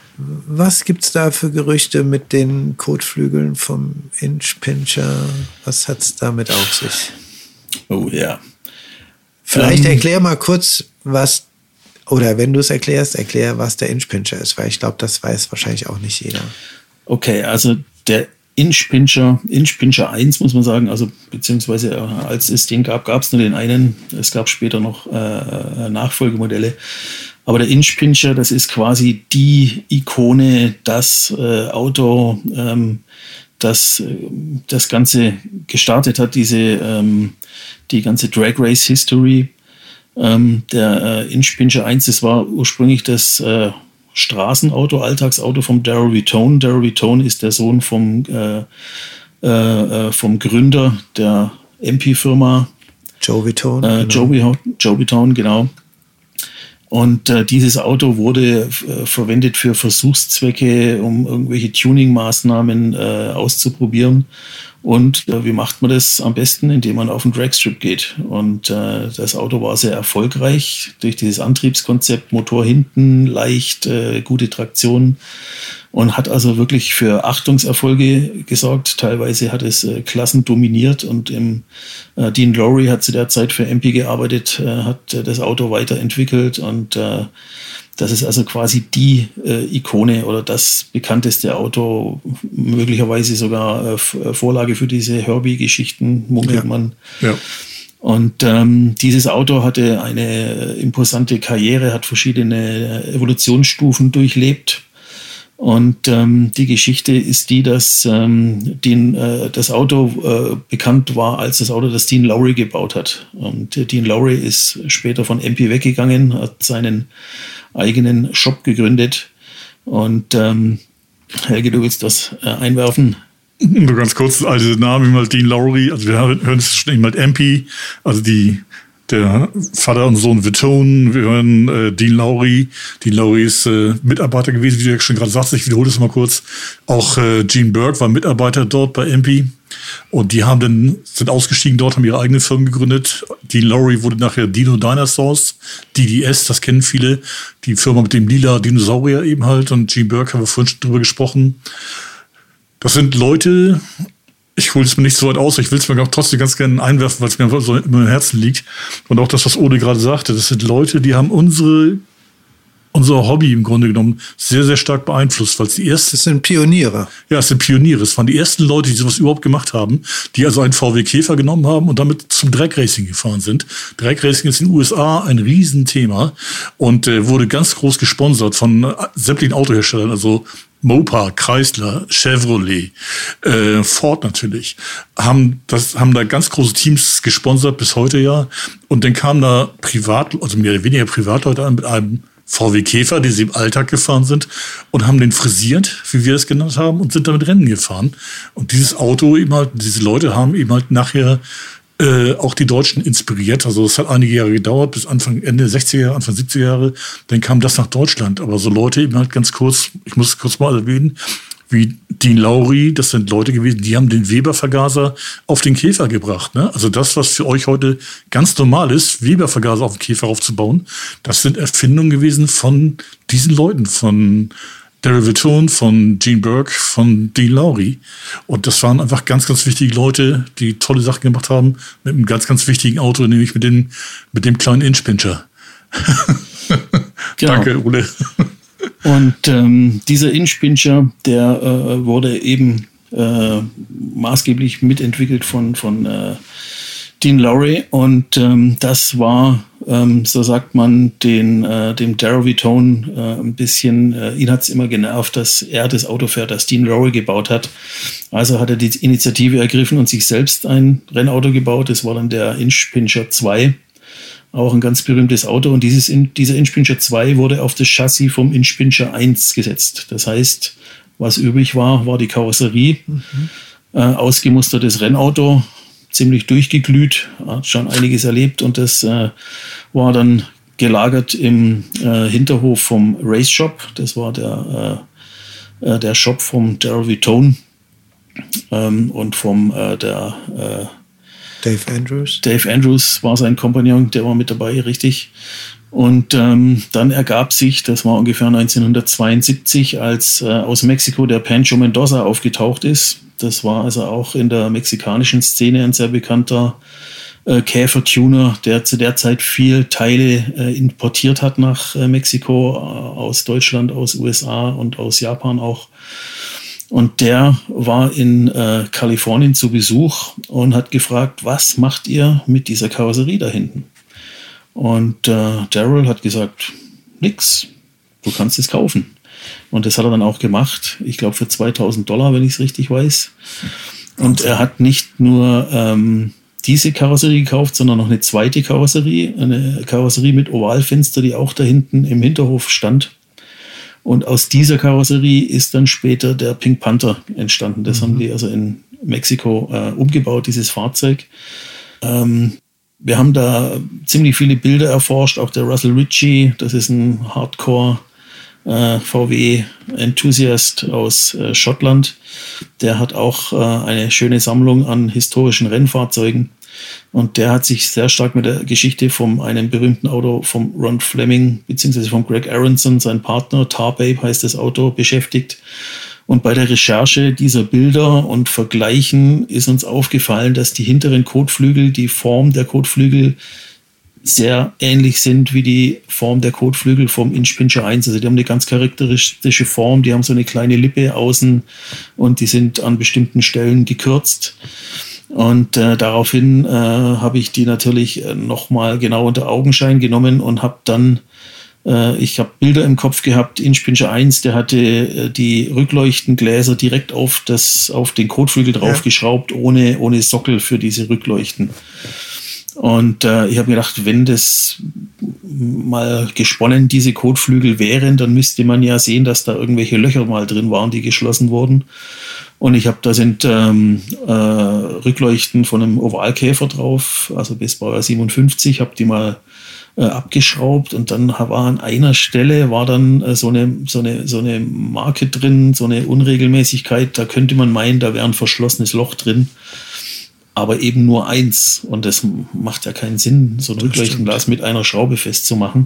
was gibt's da für Gerüchte mit den Kotflügeln vom Inchpincher? Was hat's damit auf sich? Oh ja. Vielleicht ähm, erklär mal kurz, was, oder wenn du es erklärst, erklär, was der Inchpincher ist, weil ich glaube, das weiß wahrscheinlich auch nicht jeder. Okay, also der Inch-Pinscher, Inch-Pinscher eins, muss man sagen, also beziehungsweise äh, als es den gab, gab es nur den einen. Es gab später noch äh, Nachfolgemodelle. Aber der Inch-Pinscher, das ist quasi die Ikone, das äh, Auto, ähm, das äh, das Ganze gestartet hat, diese ähm, die ganze Drag Race History. Ähm, der äh, Inch-Pinscher eins, das war ursprünglich das äh, Straßenauto, Alltagsauto vom Daryl Vitone. Daryl Vitone ist der Sohn vom, äh, äh, vom Gründer der M P-Firma. Joe Vitone. Äh, genau. Joe, Joe Vitone, genau. Und äh, dieses Auto wurde äh, verwendet für Versuchszwecke, um irgendwelche Tuning-Maßnahmen äh, auszuprobieren. Und äh, wie macht man das am besten? Indem man auf den Dragstrip geht. Und äh, das Auto war sehr erfolgreich durch dieses Antriebskonzept, Motor hinten, leicht, äh, gute Traktion und hat also wirklich für Achtungserfolge gesorgt. Teilweise hat es äh, Klassen dominiert und im, äh, Dean Lowry hat zu der Zeit für M P gearbeitet, äh, hat äh, das Auto weiterentwickelt und äh, das ist also quasi die äh, Ikone oder das bekannteste Auto, möglicherweise sogar äh, Vorlage für diese Herbie-Geschichten, munkelt ja. man. Ja. Und ähm, dieses Auto hatte eine imposante Karriere, hat verschiedene Evolutionsstufen durchlebt. Und ähm, die Geschichte ist die, dass ähm, Dean, äh, das Auto äh, bekannt war als das Auto, das Dean Lowry gebaut hat. Und äh, Dean Lowry ist später von M P weggegangen, hat seinen eigenen Shop gegründet. Und ähm, Helge, du willst das äh, einwerfen? Nur ganz kurz, also der Name mal Dean Lowry, also wir hören es schon eben halt M P, also die der Vater und Sohn Vitone, wir hören äh, Dean Lowry. Dean Lowry ist äh, Mitarbeiter gewesen, wie du ja schon gerade sagst, ich wiederhole das mal kurz. Auch äh, Gene Burke war Mitarbeiter dort bei M P. Und die haben dann, sind ausgestiegen dort, haben ihre eigene Firmen gegründet. Dean Lowry wurde nachher Dino Dinosaurs, D D S, das kennen viele. Die Firma mit dem lila Dinosaurier eben halt. Und Gene Burke haben wir vorhin schon drüber gesprochen. Das sind Leute, ich hole es mir nicht so weit aus, ich will es mir auch trotzdem ganz gerne einwerfen, weil es mir einfach so im Herzen liegt. Und auch das, was Ole gerade sagte, das sind Leute, die haben unsere, unser Hobby im Grunde genommen sehr, sehr stark beeinflusst, weil es die ersten... Das sind Pioniere. Ja, es sind Pioniere. Es waren die ersten Leute, die sowas überhaupt gemacht haben, die also einen V W Käfer genommen haben und damit zum Drag Racing gefahren sind. Drag Racing ist in den U S A ein Riesenthema und äh, wurde ganz groß gesponsert von äh, sämtlichen Autoherstellern, also Mopar, Chrysler, Chevrolet, äh, Ford natürlich, haben das, haben da ganz große Teams gesponsert bis heute ja. Und dann kamen da Privat, also mehr oder weniger Privatleute an mit einem V W Käfer, die sie im Alltag gefahren sind und haben den frisiert, wie wir es genannt haben, und sind damit Rennen gefahren. Und dieses Auto eben halt, diese Leute haben eben halt nachher äh, auch die Deutschen inspiriert. Also es hat einige Jahre gedauert, bis Anfang, Ende sechziger Jahre, Anfang siebziger Jahre. Dann kam das nach Deutschland. Aber so Leute eben halt ganz kurz, ich muss es kurz mal erwähnen, wie Dean Lowry, das sind Leute gewesen, die haben den Weber-Vergaser auf den Käfer gebracht. Ne? Also das, was für euch heute ganz normal ist, Weber-Vergaser auf den Käfer aufzubauen, das sind Erfindungen gewesen von diesen Leuten, von Daryl Vitone, von Gene Burke, von Dean Lowry. Und das waren einfach ganz, ganz wichtige Leute, die tolle Sachen gemacht haben mit einem ganz, ganz wichtigen Auto, nämlich mit dem, mit dem kleinen Inch-Pinscher. Genau. Danke, Ole. Und ähm, dieser Inch-Pinscher, der äh, wurde eben äh, maßgeblich mitentwickelt von, von äh, Dean Lowry. Und ähm, das war, ähm, so sagt man, den, äh, dem Daryl Vitone äh, ein bisschen, äh, ihn hat es immer genervt, dass er das Auto fährt, das Dean Lowry gebaut hat. Also hat er die Initiative ergriffen und sich selbst ein Rennauto gebaut. Das war dann der Inch-Pinscher zwei. Auch ein ganz berühmtes Auto. Und dieses, dieser Inch-Pinscher zwei wurde auf das Chassis vom Inch-Pinscher eins gesetzt. Das heißt, was übrig war, war die Karosserie. Mhm. Äh, ausgemustertes Rennauto, ziemlich durchgeglüht, hat schon einiges erlebt. Und das äh, war dann gelagert im äh, Hinterhof vom Race Shop. Das war der, äh, der Shop vom Daryl Vitone ähm, und vom äh, der äh, Dave Andrews. Dave Andrews war sein Kompagnon, der war mit dabei, richtig. Und ähm, dann ergab sich, das war ungefähr neunzehnhundertzweiundsiebzig, als äh, aus Mexiko der Pancho Mendoza aufgetaucht ist. Das war also auch in der mexikanischen Szene ein sehr bekannter äh, Käfertuner, der zu der Zeit viel Teile äh, importiert hat nach äh, Mexiko, äh, aus Deutschland, aus U S A und aus Japan auch. Und der war in äh, Kalifornien zu Besuch und hat gefragt, was macht ihr mit dieser Karosserie da hinten? Und äh, Darrell hat gesagt, nix, du kannst es kaufen. Und das hat er dann auch gemacht, ich glaube für zweitausend Dollar, wenn ich es richtig weiß. Und er hat nicht nur ähm, diese Karosserie gekauft, sondern noch eine zweite Karosserie, eine Karosserie mit Ovalfenster, die auch da hinten im Hinterhof stand. Und aus dieser Karosserie ist dann später der Pink Panther entstanden. Das mhm. haben die also in Mexiko äh, umgebaut, dieses Fahrzeug. Ähm, wir haben da ziemlich viele Bilder erforscht, auch der Russell Ritchie, das ist ein Hardcore äh, V W-Enthusiast aus äh, Schottland. Der hat auch äh, eine schöne Sammlung an historischen Rennfahrzeugen. Und der hat sich sehr stark mit der Geschichte von einem berühmten Auto vom Ron Fleming beziehungsweise von Greg Aronson, sein Partner, Tar Babe heißt das Auto, beschäftigt. Und bei der Recherche dieser Bilder und Vergleichen ist uns aufgefallen, dass die hinteren Kotflügel, die Form der Kotflügel sehr ähnlich sind wie die Form der Kotflügel vom Inch-Pinscher eins. Also die haben eine ganz charakteristische Form, die haben so eine kleine Lippe außen und die sind an bestimmten Stellen gekürzt. Und äh, daraufhin äh, habe ich die natürlich äh, nochmal genau unter Augenschein genommen und habe dann, äh, ich habe Bilder im Kopf gehabt, Inch-Pinscher eins, der hatte äh, die Rückleuchtengläser direkt auf, das, auf den Kotflügel draufgeschraubt, ja. ohne, ohne Sockel für diese Rückleuchten. Und äh, ich habe mir gedacht, wenn das mal gesponnen diese Kotflügel wären, dann müsste man ja sehen, dass da irgendwelche Löcher mal drin waren, die geschlossen wurden. Und ich habe, da sind ähm, äh, Rückleuchten von einem Ovalkäfer drauf, also bis Baujahr siebenundfünfzig, habe die mal äh, abgeschraubt und dann war an einer Stelle war dann äh, so eine so eine so eine Marke drin, so eine Unregelmäßigkeit. Da könnte man meinen, da wäre ein verschlossenes Loch drin, aber eben nur eins. Und das macht ja keinen Sinn, so ein Rückleuchtenglas mit einer Schraube festzumachen.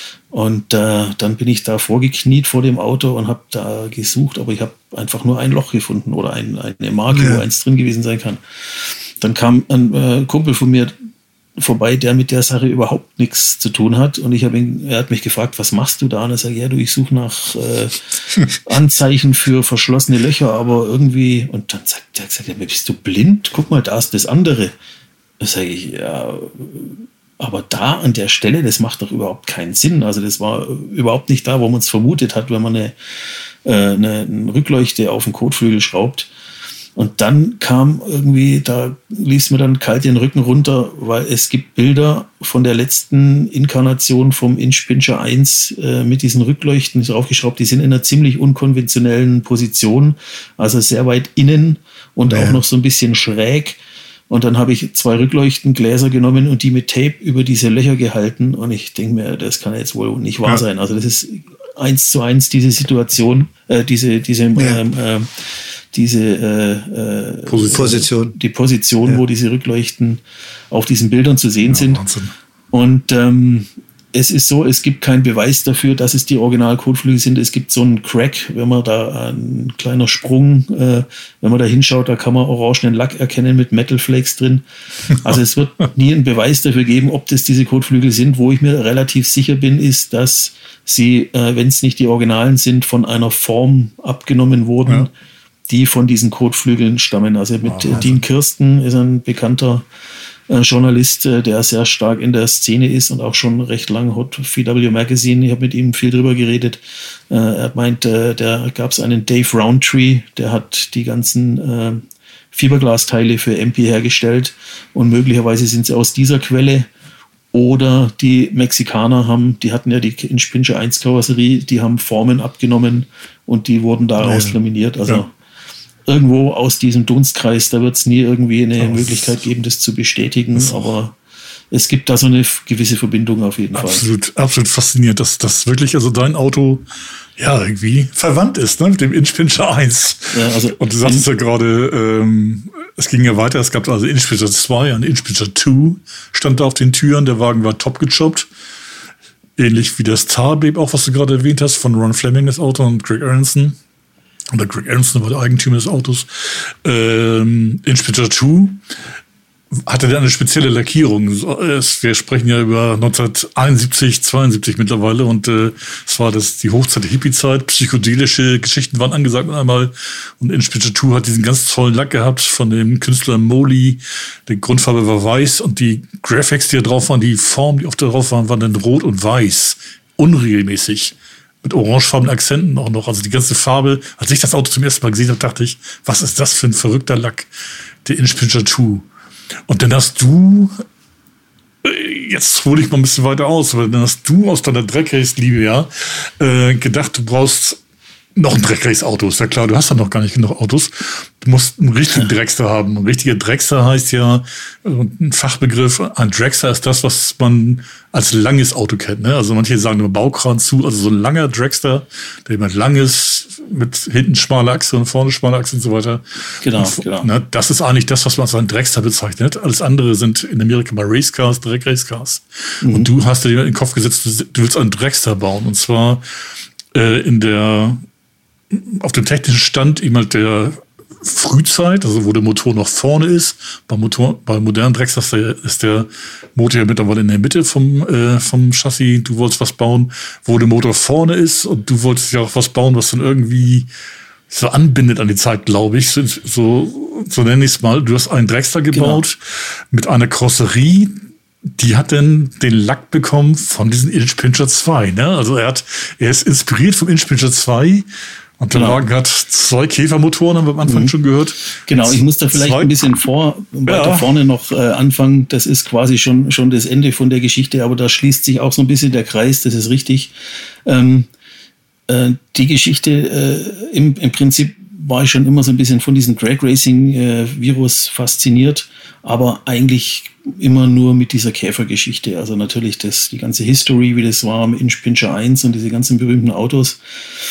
Und äh, dann bin ich da vorgekniet vor dem Auto und habe da gesucht, aber ich habe einfach nur ein Loch gefunden oder ein, eine Marke, ja. wo eins drin gewesen sein kann. Dann kam ein äh, Kumpel von mir vorbei, der mit der Sache überhaupt nichts zu tun hat. Und ich habe ihn, er hat mich gefragt, was machst du da? Und er sagt, ja, du, ich suche nach äh, Anzeichen für verschlossene Löcher, aber irgendwie, und dann sagt er, gesagt, ja, bist du blind? Guck mal, da ist das andere. Da sage ich, ja, aber da an der Stelle, das macht doch überhaupt keinen Sinn. Also das war überhaupt nicht da, wo man es vermutet hat, wenn man eine, äh, eine, eine Rückleuchte auf den Kotflügel schraubt. Und dann kam irgendwie, da lief es mir dann kalt den Rücken runter, weil es gibt Bilder von der letzten Inkarnation vom Inch-Pinscher eins äh, mit diesen Rückleuchten draufgeschraubt. Die sind in einer ziemlich unkonventionellen Position, also sehr weit innen und ja. auch noch so ein bisschen schräg. Und dann habe ich zwei Rückleuchtengläser genommen und die mit Tape über diese Löcher gehalten. Und ich denke mir, das kann jetzt wohl nicht wahr ja. sein. Also das ist eins zu eins diese Situation, äh, diese, diese, ja. ähm, äh, diese äh, äh, Position. Die Position, ja. wo diese Rückleuchten auf diesen Bildern zu sehen ja, sind. Wahnsinn. Und ähm, es ist so, es gibt keinen Beweis dafür, dass es die Original-Kotflügel sind. Es gibt so einen Crack, wenn man da ein kleiner Sprung, äh, wenn man da hinschaut, da kann man orangenen Lack erkennen mit Metal Flakes drin. Also es wird nie einen Beweis dafür geben, ob das diese Kotflügel sind. Wo ich mir relativ sicher bin, ist, dass sie, äh, wenn es nicht die Originalen sind, von einer Form abgenommen wurden, ja. die von diesen Kotflügeln stammen. Also mit oh, Dean Kirsten ist ein bekannter Journalist, der sehr stark in der Szene ist und auch schon recht lang Hot V W Magazine. Ich habe mit ihm viel drüber geredet. Er meint, da gab es einen Dave Roundtree, der hat die ganzen Fiberglasteile für M P hergestellt und möglicherweise sind sie aus dieser Quelle. Oder die Mexikaner haben, die hatten ja die Inch-Pinscher eins Karosserie, die haben Formen abgenommen und die wurden daraus ja. laminiert. Also ja. irgendwo aus diesem Dunstkreis, da wird es nie irgendwie eine oh. Möglichkeit geben, das zu bestätigen, das aber es gibt da so eine gewisse Verbindung auf jeden absolut, Fall. Absolut faszinierend, dass das wirklich, also dein Auto ja irgendwie verwandt ist, ne, mit dem Inch-Pinscher eins. Ja, also und du sagst ja gerade, ähm, es ging ja weiter, es gab also Inch-Pinscher zwei, ein Inch-Pinscher zwei stand da auf den Türen, der Wagen war top gechoppt. Ähnlich wie das Tar Babe auch, was du gerade erwähnt hast, von Ron Fleming, das Auto, und Greg Aronson. Oder Greg Aronson war der Eigentümer des Autos. Ähm, Inch-Pinscher zwei. hatte der eine spezielle Lackierung. Wir sprechen ja über neunzehnhunderteinundsiebzig, zweiundsiebzig mittlerweile und äh, es war das die Hochzeit der Hippie-Zeit. Psychedelische Geschichten waren angesagt einmal und Inch-Pitcher zwei hat diesen ganz tollen Lack gehabt von dem Künstler Moley. Die Grundfarbe war weiß und die Graphics, die da drauf waren, die Formen, die oft da drauf waren, waren dann rot und weiß. Unregelmäßig. Mit orangefarbenen Akzenten auch noch. Also die ganze Farbe. Als ich das Auto zum ersten Mal gesehen habe, dachte ich, was ist das für ein verrückter Lack? Der Inch-Pitcher zwei. Und dann hast du, jetzt hole ich mal ein bisschen weiter aus, aber dann hast du aus deiner Drag-Race-Liebe ja äh, gedacht, du brauchst noch ein Drag-Race-Auto. Ist ja klar, du hast ja noch gar nicht genug Autos. Du musst einen richtigen Dragster haben. Ein richtiger Dragster heißt ja, ein Fachbegriff, ein Dragster ist das, was man als langes Auto kennt. Ne? Also manche sagen nur Baukran zu, also so ein langer Dragster, der jemand lang ist, mit hinten schmale Achse und vorne schmale Achse und so weiter. Genau, und, genau. Ne, das ist eigentlich das, was man als einen Dragster bezeichnet. Alles andere sind in Amerika mal Racecars, Drag-Race-Cars. Mhm. Und du hast dir in den Kopf gesetzt, du willst einen Dragster bauen. Und zwar äh, in der auf dem technischen Stand eben der Frühzeit, also wo der Motor noch vorne ist. Bei, Motor, bei modernen Dragsters ist der Motor ja mittlerweile in der Mitte vom, äh, vom Chassis. Du wolltest was bauen, wo der Motor vorne ist und du wolltest ja auch was bauen, was dann irgendwie so anbindet an die Zeit, glaube ich. So, so, so nenne ich es mal. Du hast einen Dragster gebaut genau. mit einer Karosserie. Die hat dann den Lack bekommen von diesem Inch-Pitcher zwei. Ne? Also er hat, er ist inspiriert vom Inch-Pitcher zwei. Und der genau. Wagen hat zwei Käfermotoren, haben wir am Anfang mhm. schon gehört. Genau, ich muss da vielleicht zwei. ein bisschen vor, weiter ja. vorne noch äh, anfangen. Das ist quasi schon, schon das Ende von der Geschichte, aber da schließt sich auch so ein bisschen der Kreis, das ist richtig. Ähm, äh, die Geschichte, äh, im, im Prinzip war ich schon immer so ein bisschen von diesem Drag-Racing-Virus äh, fasziniert, aber eigentlich immer nur mit dieser Käfergeschichte. Also natürlich das, die ganze History, wie das war mit Inch-Pitcher eins und diese ganzen berühmten Autos.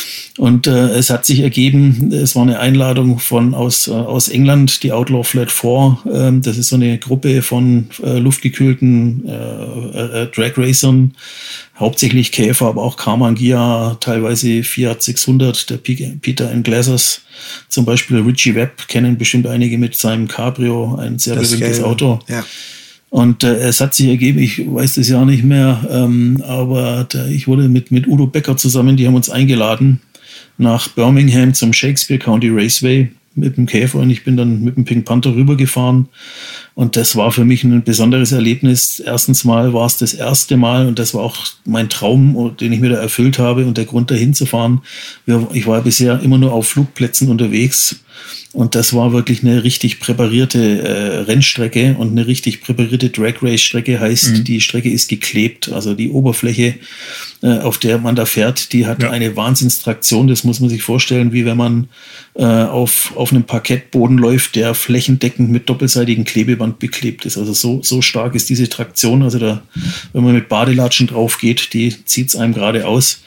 Und äh, es hat sich ergeben, es war eine Einladung von aus, äh, aus England, die Outlaw Flat vier. Ähm, das ist so eine Gruppe von äh, luftgekühlten äh, äh, Drag Racern, hauptsächlich Käfer, aber auch Karmann Ghia, teilweise Fiat sechshundert, der P- Peter and Glassers, zum Beispiel Richie Webb, kennen bestimmt einige mit seinem Cabrio, ein sehr das berühmtes Gelbe. Auto. Ja. Und äh, es hat sich ergeben, ich weiß das ja nicht mehr, ähm, aber da, ich wurde mit, mit Udo Becker zusammen, die haben uns eingeladen nach Birmingham zum Shakespeare County Raceway mit dem Käfer und ich bin dann mit dem Pink Panther rübergefahren und das war für mich ein besonderes Erlebnis. Erstens mal war es das erste Mal und das war auch mein Traum, den ich mir da erfüllt habe und der Grund dahin zu fahren. Ich war bisher immer nur auf Flugplätzen unterwegs und das war wirklich eine richtig präparierte äh, Rennstrecke und eine richtig präparierte Drag-Race-Strecke heißt, mhm. die Strecke ist geklebt, also die Oberfläche, äh, auf der man da fährt, die hat ja. eine Wahnsinnstraktion, das muss man sich vorstellen, wie wenn man äh, auf, auf einem Parkettboden läuft, der flächendeckend mit doppelseitigem Klebeband beklebt ist. Also so, so stark ist diese Traktion, also da, wenn man mit Badelatschen drauf geht, die zieht es einem gerade aus.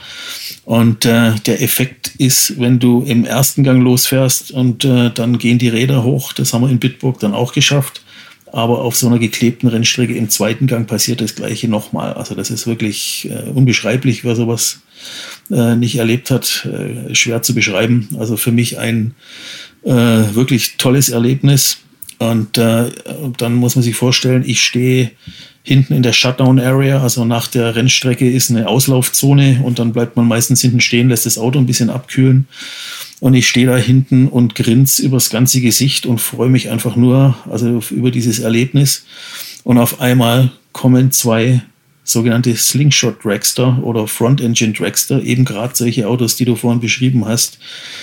Und äh, der Effekt ist, wenn du im ersten Gang losfährst und äh, dann gehen die Räder hoch, das haben wir in Bitburg dann auch geschafft, aber auf so einer geklebten Rennstrecke im zweiten Gang passiert das Gleiche nochmal. Also das ist wirklich äh, unbeschreiblich, wer sowas äh, nicht erlebt hat, äh, schwer zu beschreiben. Also für mich ein äh, wirklich tolles Erlebnis. Und äh, dann muss man sich vorstellen, ich stehe hinten in der Shutdown-Area, also nach der Rennstrecke ist eine Auslaufzone und dann bleibt man meistens hinten stehen, lässt das Auto ein bisschen abkühlen. Und ich stehe da hinten und grinse übers ganze Gesicht und freue mich einfach nur, also über dieses Erlebnis. Und auf einmal kommen zwei sogenannte Slingshot Dragster oder Front Engine Dragster, eben gerade solche Autos, die du vorhin beschrieben hast,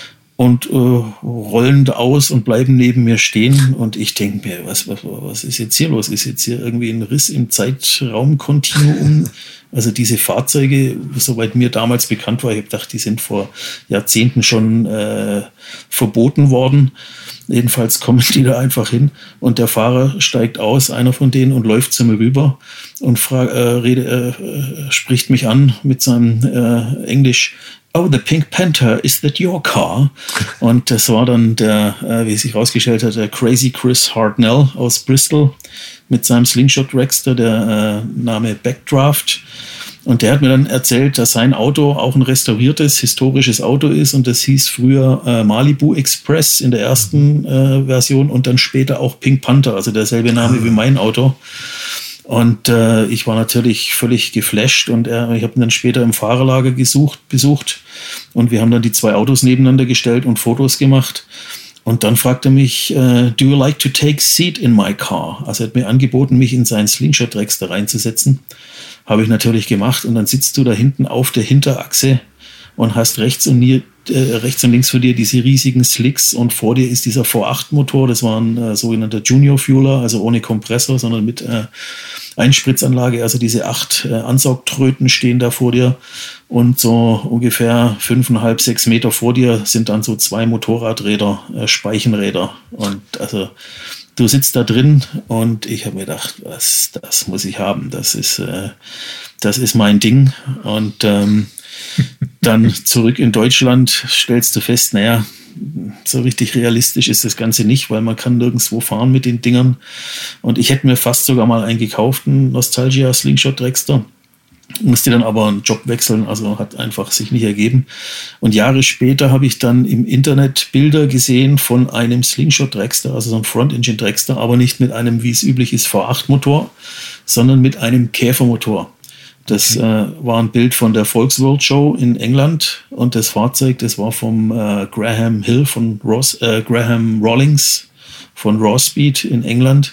und äh, rollen da aus und bleiben neben mir stehen. Und ich denke mir, was, was, was ist jetzt hier los? Ist jetzt hier irgendwie ein Riss im Zeitraumkontinuum? Also diese Fahrzeuge, soweit mir damals bekannt war, ich habe gedacht, die sind vor Jahrzehnten schon äh, verboten worden. Jedenfalls kommen die da einfach hin und der Fahrer steigt aus, einer von denen, und läuft zu mir rüber und frag, äh, rede, äh, spricht mich an mit seinem äh, Englisch. Oh, the Pink Panther, is that your car? Und das war dann der, äh, wie sich herausgestellt hat, der Crazy Chris Hartnell aus Bristol mit seinem Slingshot Dragster, der äh, Name Backdraft. Und der hat mir dann erzählt, dass sein Auto auch ein restauriertes, historisches Auto ist und das hieß früher äh, Malibu Express in der ersten äh, Version und dann später auch Pink Panther, also derselbe Name wie mein Auto. Und äh, ich war natürlich völlig geflasht und er, ich habe ihn dann später im Fahrerlager gesucht, besucht und wir haben dann die zwei Autos nebeneinander gestellt und Fotos gemacht. Und dann fragte er mich, uh, do you like to take a seat in my car? Also er hat mir angeboten, mich in seinen Slingshot Dragster reinzusetzen. Habe ich natürlich gemacht und dann sitzt du da hinten auf der Hinterachse und hast rechts und, nie, äh, rechts und links von dir diese riesigen Slicks und vor dir ist dieser V acht Motor, das war ein äh, sogenannter Junior Fueler, also ohne Kompressor, sondern mit äh, Einspritzanlage, also diese acht äh, Ansaugtröten stehen da vor dir und so ungefähr fünfeinhalb, sechs Meter vor dir sind dann so zwei Motorradräder, äh, Speichenräder und also du sitzt da drin und ich habe mir gedacht, was, das muss ich haben, das ist, äh, das ist mein Ding und ähm, dann zurück in Deutschland stellst du fest, naja, so richtig realistisch ist das Ganze nicht, weil man kann nirgendwo fahren mit den Dingern. Und ich hätte mir fast sogar mal einen gekauften Nostalgia Slingshot Dragster, musste dann aber einen Job wechseln, also hat einfach sich nicht ergeben. Und Jahre später habe ich dann im Internet Bilder gesehen von einem Slingshot Dragster, also so einem Front Engine Dragster, aber nicht mit einem, wie es üblich ist, V acht Motor, sondern mit einem Käfermotor. Das äh, war ein Bild von der Volksworld Show in England und das Fahrzeug, das war vom äh, Graham Hill von Ross, äh, Graham Rawlings von Raw Speed in England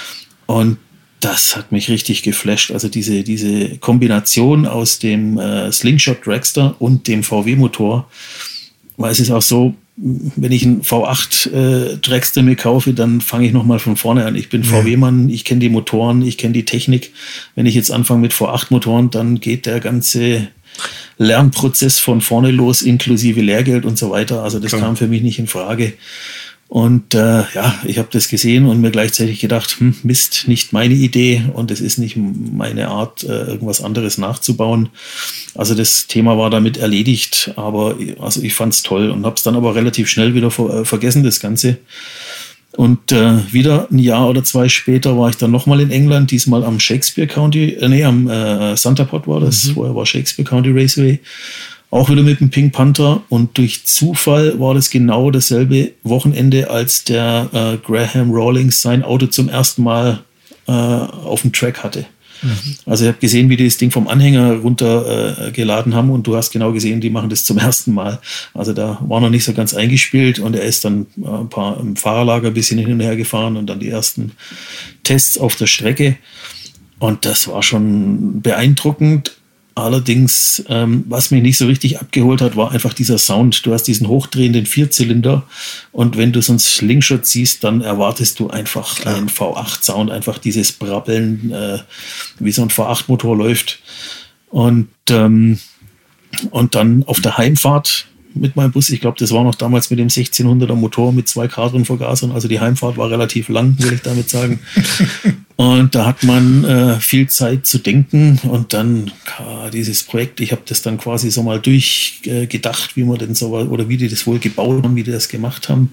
und das hat mich richtig geflasht. Also diese, diese Kombination aus dem äh, Slingshot Dragster und dem V W-Motor, weil es ist auch so, wenn ich einen V acht äh, Dragster mir kaufe, dann fange ich nochmal von vorne an. Ich bin ja. V W-Mann, ich kenne die Motoren, ich kenne die Technik. Wenn ich jetzt anfange mit V acht Motoren, dann geht der ganze Lernprozess von vorne los, inklusive Lehrgeld und so weiter. Also das Klar. kam für mich nicht in Frage. Und äh, ja, ich habe das gesehen und mir gleichzeitig gedacht, hm, Mist, nicht meine Idee und es ist nicht meine Art, äh, irgendwas anderes nachzubauen. Also das Thema war damit erledigt, aber also ich fand es toll und habe es dann aber relativ schnell wieder ver- äh, vergessen, das Ganze. Und äh, wieder ein Jahr oder zwei später war ich dann nochmal in England, diesmal am Shakespeare County, äh, nee, am äh, Santapot war das, mhm. vorher war Shakespeare County Raceway. Auch wieder mit dem Pink Panther und durch Zufall war das genau dasselbe Wochenende, als der äh, Graham Rawlings sein Auto zum ersten Mal äh, auf dem Track hatte. Mhm. Also ich habe gesehen, wie die das Ding vom Anhänger runtergeladen äh, haben und du hast genau gesehen, die machen das zum ersten Mal. Also da war noch nicht so ganz eingespielt und er ist dann äh, ein paar im Fahrerlager ein bisschen hin und her gefahren und dann die ersten Tests auf der Strecke und das war schon beeindruckend. Allerdings, ähm, was mich nicht so richtig abgeholt hat, war einfach dieser Sound. Du hast diesen hochdrehenden Vierzylinder und wenn du so einen Slingshot siehst, dann erwartest du einfach Klar. einen V acht Sound, einfach dieses Brabbeln, äh, wie so ein V acht Motor läuft. Und, ähm, und dann auf der Heimfahrt mit meinem Bus, ich glaube, das war noch damals mit dem sechzehnhunderter Motor mit zwei Kadron-Vergasern, also die Heimfahrt war relativ lang, will ich damit sagen. Und da hat man äh, viel Zeit zu denken und dann äh, dieses Projekt, ich habe das dann quasi so mal durchgedacht, äh, wie man denn so, oder wie die das wohl gebaut haben, wie die das gemacht haben.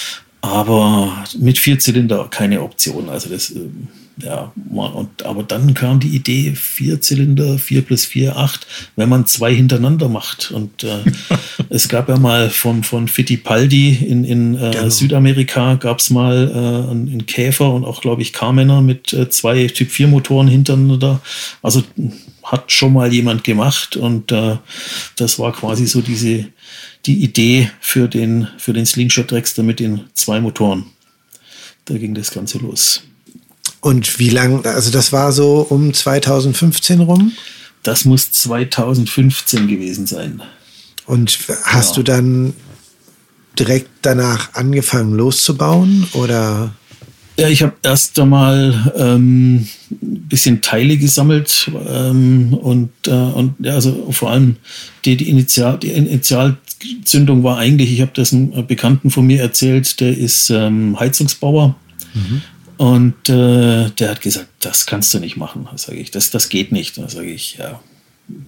Aber mit Vierzylinder keine Option, also das... Äh, Ja, und, aber dann kam die Idee, Vierzylinder, vier plus vier, acht, wenn man zwei hintereinander macht. Und äh, es gab ja mal von, von Fittipaldi in, in äh, genau. Südamerika gab es mal äh, einen Käfer und auch, glaube ich, Carmänner mit äh, zwei Typ vier Motoren hintereinander. Also hat schon mal jemand gemacht und äh, das war quasi so diese die Idee für den, für den Slingshot Dragster mit den zwei Motoren. Da ging das Ganze los. Und wie lang, also das war so um zweitausendfünfzehn rum? Das muss zweitausendfünfzehn gewesen sein. Und hast ja. du dann direkt danach angefangen loszubauen oder? Ja, ich habe erst einmal ähm, ein bisschen Teile gesammelt ähm, und, äh, und ja, also vor allem die, die, Initial, die Initialzündung war eigentlich, ich habe das einem Bekannten von mir erzählt, der ist ähm, Heizungsbauer. Mhm. Und äh, der hat gesagt, das kannst du nicht machen. Da sage ich, das, das geht nicht. Da sage ich, ja,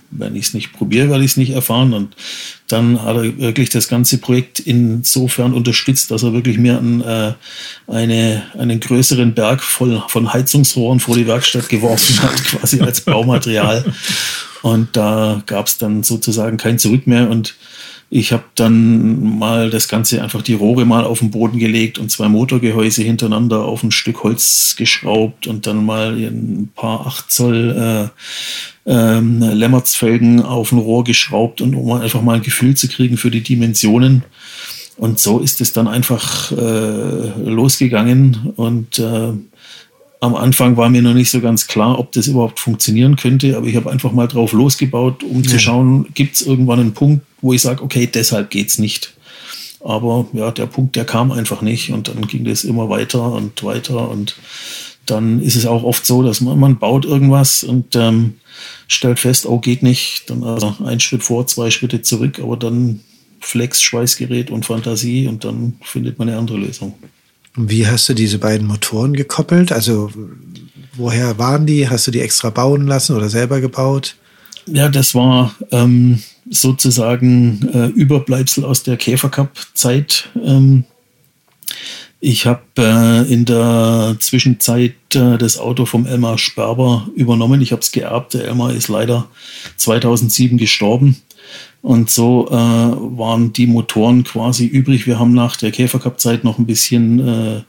wenn ich es nicht probiere, werde ich es nicht erfahren. Und dann hat er wirklich das ganze Projekt insofern unterstützt, dass er wirklich mir einen, äh, eine, einen größeren Berg voll von Heizungsrohren vor die Werkstatt geworfen hat, quasi als Baumaterial. Und da gab es dann sozusagen kein Zurück mehr. Und ich habe dann mal das Ganze, einfach die Rohre mal auf den Boden gelegt und zwei Motorgehäuse hintereinander auf ein Stück Holz geschraubt und dann mal ein paar acht Zoll äh, ähm, Lemmertsfelgen auf ein Rohr geschraubt, und um einfach mal ein Gefühl zu kriegen für die Dimensionen. Und so ist es dann einfach äh, losgegangen. Und äh, am Anfang war mir noch nicht so ganz klar, ob das überhaupt funktionieren könnte, aber ich habe einfach mal drauf losgebaut, um ja. zu schauen, gibt es irgendwann einen Punkt, wo ich sage, okay, deshalb geht's nicht. Aber ja, der Punkt, der kam einfach nicht, und dann ging das immer weiter und weiter, und dann ist es auch oft so, dass man, man baut irgendwas und ähm, stellt fest, oh, geht nicht, dann also ein Schritt vor, zwei Schritte zurück, aber dann Flex, Schweißgerät und Fantasie, und dann findet man eine andere Lösung. Wie hast du diese beiden Motoren gekoppelt? Also woher waren die? Hast du die extra bauen lassen oder selber gebaut? Ja, das war ähm, sozusagen äh, Überbleibsel aus der Käfercup-Zeit. Ähm, ich habe äh, in der Zwischenzeit äh, das Auto vom Elmar Sperber übernommen. Ich habe es geerbt. Der Elmar ist leider zweitausendsieben gestorben. Und so äh, waren die Motoren quasi übrig. Wir haben nach der Käfercup-Zeit noch ein bisschen,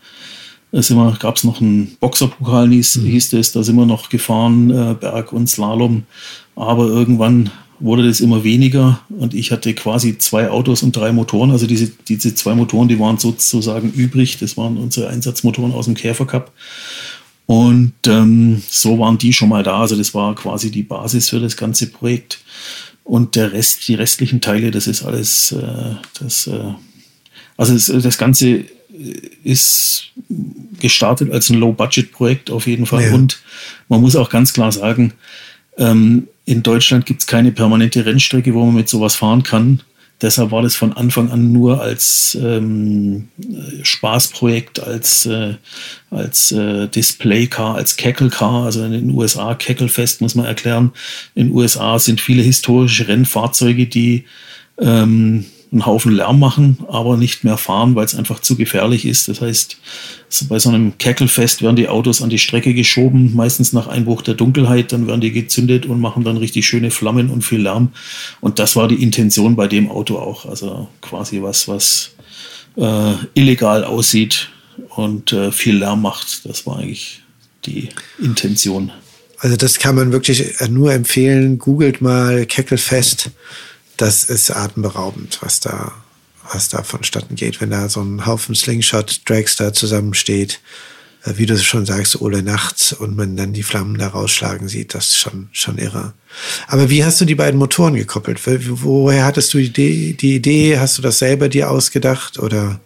äh, gab es noch einen Boxerpokal, hieß, mhm. hieß es, da sind wir noch gefahren, äh, Berg und Slalom. Aber irgendwann wurde das immer weniger, und ich hatte quasi zwei Autos und drei Motoren. Also diese, diese zwei Motoren, die waren sozusagen übrig. Das waren unsere Einsatzmotoren aus dem Käfercup. Und ähm, so waren die schon mal da. Also das war quasi die Basis für das ganze Projekt. Und der Rest, die restlichen Teile, das ist alles, äh, das, äh, also das, das Ganze ist gestartet als ein Low-Budget-Projekt auf jeden Fall. Ja. Und man muss auch ganz klar sagen, ähm, in Deutschland gibt es keine permanente Rennstrecke, wo man mit sowas fahren kann. Deshalb war das von Anfang an nur als ähm, Spaßprojekt, als, äh, als äh, Display-Car, als Cackle-Car, also in den U S A, Cackle-Fest muss man erklären. In den U S A sind viele historische Rennfahrzeuge, die ähm, einen Haufen Lärm machen, aber nicht mehr fahren, weil es einfach zu gefährlich ist. Das heißt, so bei so einem Cackle-Fest werden die Autos an die Strecke geschoben, meistens nach Einbruch der Dunkelheit, dann werden die gezündet und machen dann richtig schöne Flammen und viel Lärm. Und das war die Intention bei dem Auto auch. Also quasi was, was äh, illegal aussieht und äh, viel Lärm macht. Das war eigentlich die Intention. Also das kann man wirklich nur empfehlen. Googelt mal Cackle-Fest. Das ist atemberaubend, was da, was da vonstatten geht, wenn da so ein Haufen Slingshot-Dragster zusammensteht, äh, wie du schon sagst, Ole nachts, und man dann die Flammen da rausschlagen sieht, das ist schon, schon irre. Aber wie hast du die beiden Motoren gekoppelt? Woher hattest du die Idee, die Idee? Hast du das selber dir ausgedacht, oder?